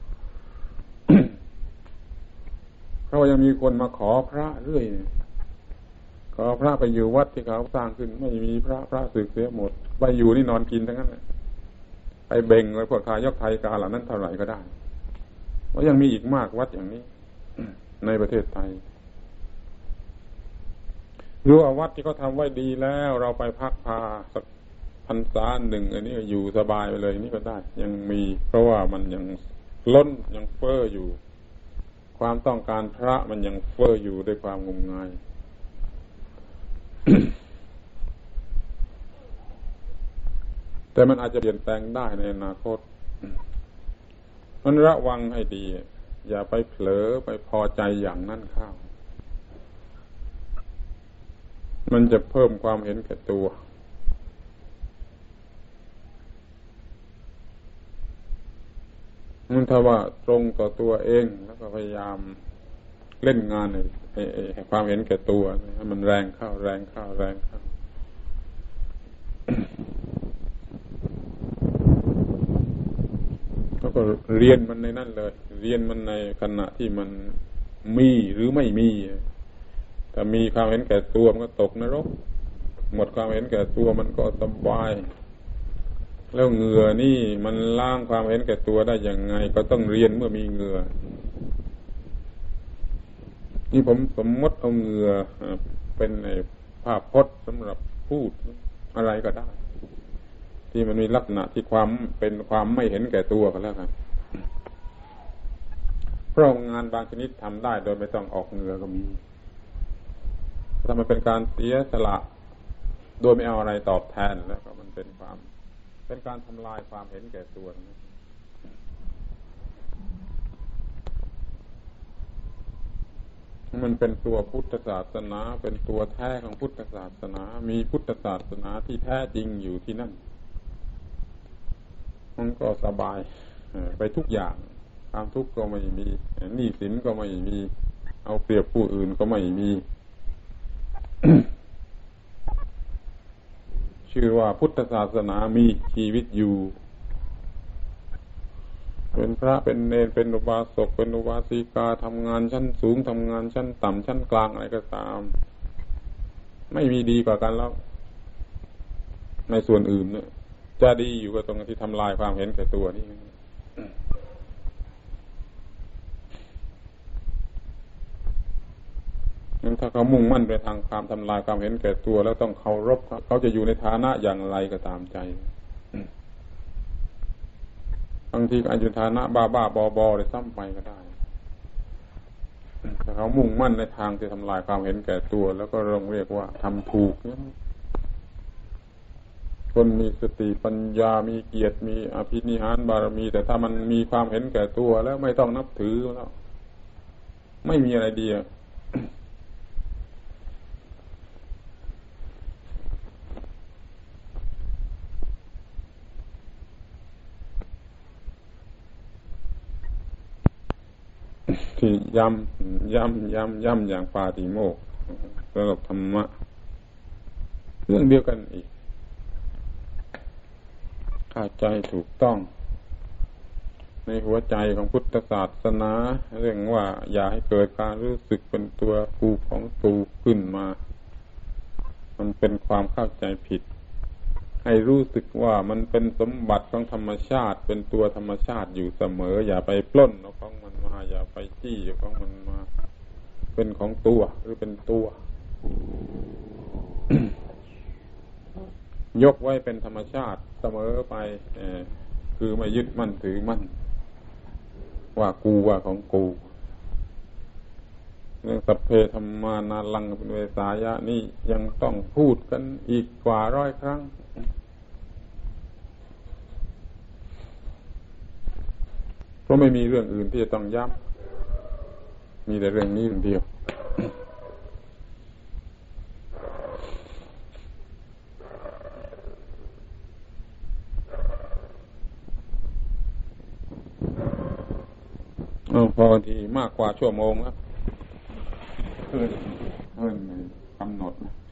เพราะยังมีคนมาขอพระเรื่อยขอพระไปอยู่วัดที่เขาสร้างขึ้นไม่มีพระพระสึกเสียหมดไปอยู่นี่นอนกินทั้งนั้นเลยไปเบ่งไว้พวกทายกไทยกาเหล่านั้นเท่าไหร่ก็ได้ว่ายังมีอีกมากวัดอย่างนี้ ในประเทศไทยรู้ว่าวัดที่เขาทำไว้ดีแล้วเราไปพักพาสักพรรษาหนึ่งอันนี้อยู่สบายไปเลยนี่ก็ได้ยังมีเพราะว่ามันยังล้นยังเฟ้ออยู่ความต้องการพระมันยังเฟ้ออยู่ด้วยความงมงาย แต่มันอาจจะเปลี่ยนแปลงได้ในอนาคตมันระวังให้ดีอย่าไปเผลอไปพอใจอย่างนั้นเข้ามันจะเพิ่มความเห็นแก่ตัวมันถ้าว่าตรงต่อตัวเองแล้วก็พยายามเล่นงานให้ความเห็นแก่ตัวให้มันแรงเข้าแรงเข้าแรงเข้า ก็ก็เรียนมันในนั่นเลยเรียนมันในขณะที่มันมีหรือไม่มีถ้ามีความเห็นแก่ตัวมันก็ตกนรกหมดความเห็นแก่ตัวมันก็สบายแล้วเหงื่อนี่มันล้างความเห็นแก่ตัวได้ยังไงก็ต้องเรียนเมื่อมีเหงื่อนี่ผมสมมติเอาเหงื่อเป็นในภาพพจน์สำหรับพูดอะไรก็ได้ที่มันมีลักษณะที่ความเป็นความไม่เห็นแก่ตัวกันแล้วครับเพราะงานบางชนิดทำได้โดยไม่ต้องออกเหงื่อก็มีถ้ามันเป็นการเสียสละโดยไม่เอาอะไรตอบแทนแล้วก็มันเป็นความเป็นการทำลายความเห็นแก่ตัวนะมันเป็นตัวพุทธศาสนาเป็นตัวแท้ของพุทธศาสนามีพุทธศาสนาที่แท้จริงอยู่ที่นั่นมันก็สบายไปทุกอย่างความทุกข์ก็ไม่มีหนี้สินก็ไม่มีเอาเปรียบผู้อื่นก็ไม่มี ชื่อว่าพุทธศาสนามีชีวิตอยู่เป็นพระเป็นเณรเป็นอุบาสกเป็นอุบาสิกาทำงานชั้นสูงทำงานชั้นต่ำชั้นกลางอะไรก็ตามไม่มีดีกว่ากันแล้วในส่วนอื่นเนี่ยจะดีอยู่กับตรงที่ทำลายความเห็นแก่ตัวนี่ถ้าเขามุ่งมั่นไปทางความทำลายความเห็นแก่ตัวแล้วต้องเคารพเขาจะอยู่ในฐานะอย่างไรก็ตามใจบางทีก็อาจจะฐานะบ้าบ้าบอบอเลยซ้ำไปก็ได้ถ้าเขามุ่งมั่นในทางที่ทำลายความเห็นแก่ตัวแล้วก็เราเรียกว่าทำถูกคนมีสติปัญญามีเกียรติมีอภินิหารบารมีแต่ถ้ามันมีความเห็นแก่ตัวแล้วไม่ต้องนับถือแล้วไม่มีอะไรดีที่ย้ำย้ำย้ำย้ำอย่างปาติโมกข์สำหรับธรรมะเรื่องเดียวกันอีกเข้าใจถูกต้องในหัวใจของพุทธศาสนาเรื่องว่าอย่าให้เกิดการรู้สึกเป็นตัวกูของกูขึ้นมามันเป็นความเข้าใจผิดให้รู้สึกว่ามันเป็นสมบัติของธรรมชาติเป็นตัวธรรมชาติอยู่เสมออย่าไปปล้นเอาของมันมาอย่าไปจี้เอาของมันมาเป็นของตัวหรือเป็นตัวยกไว้เป็นธรรมชาติเสมอไปคือไม่ยึดมั่นถือมั่นว่ากูว่าของกูเรื่องสัพเพธัมมานาลังเป็นเวสายะนี่ยังต้องพูดกันอีกกว่าร้อยครั้งเพราะไม่มีเรื่องอื่นที่จะต้องย้ำมีแต่เรื่องนี้เรื่องเดียวพอทีมากกว่าชั่วโมงแล้วเพิ่นเพิ่นกำหนด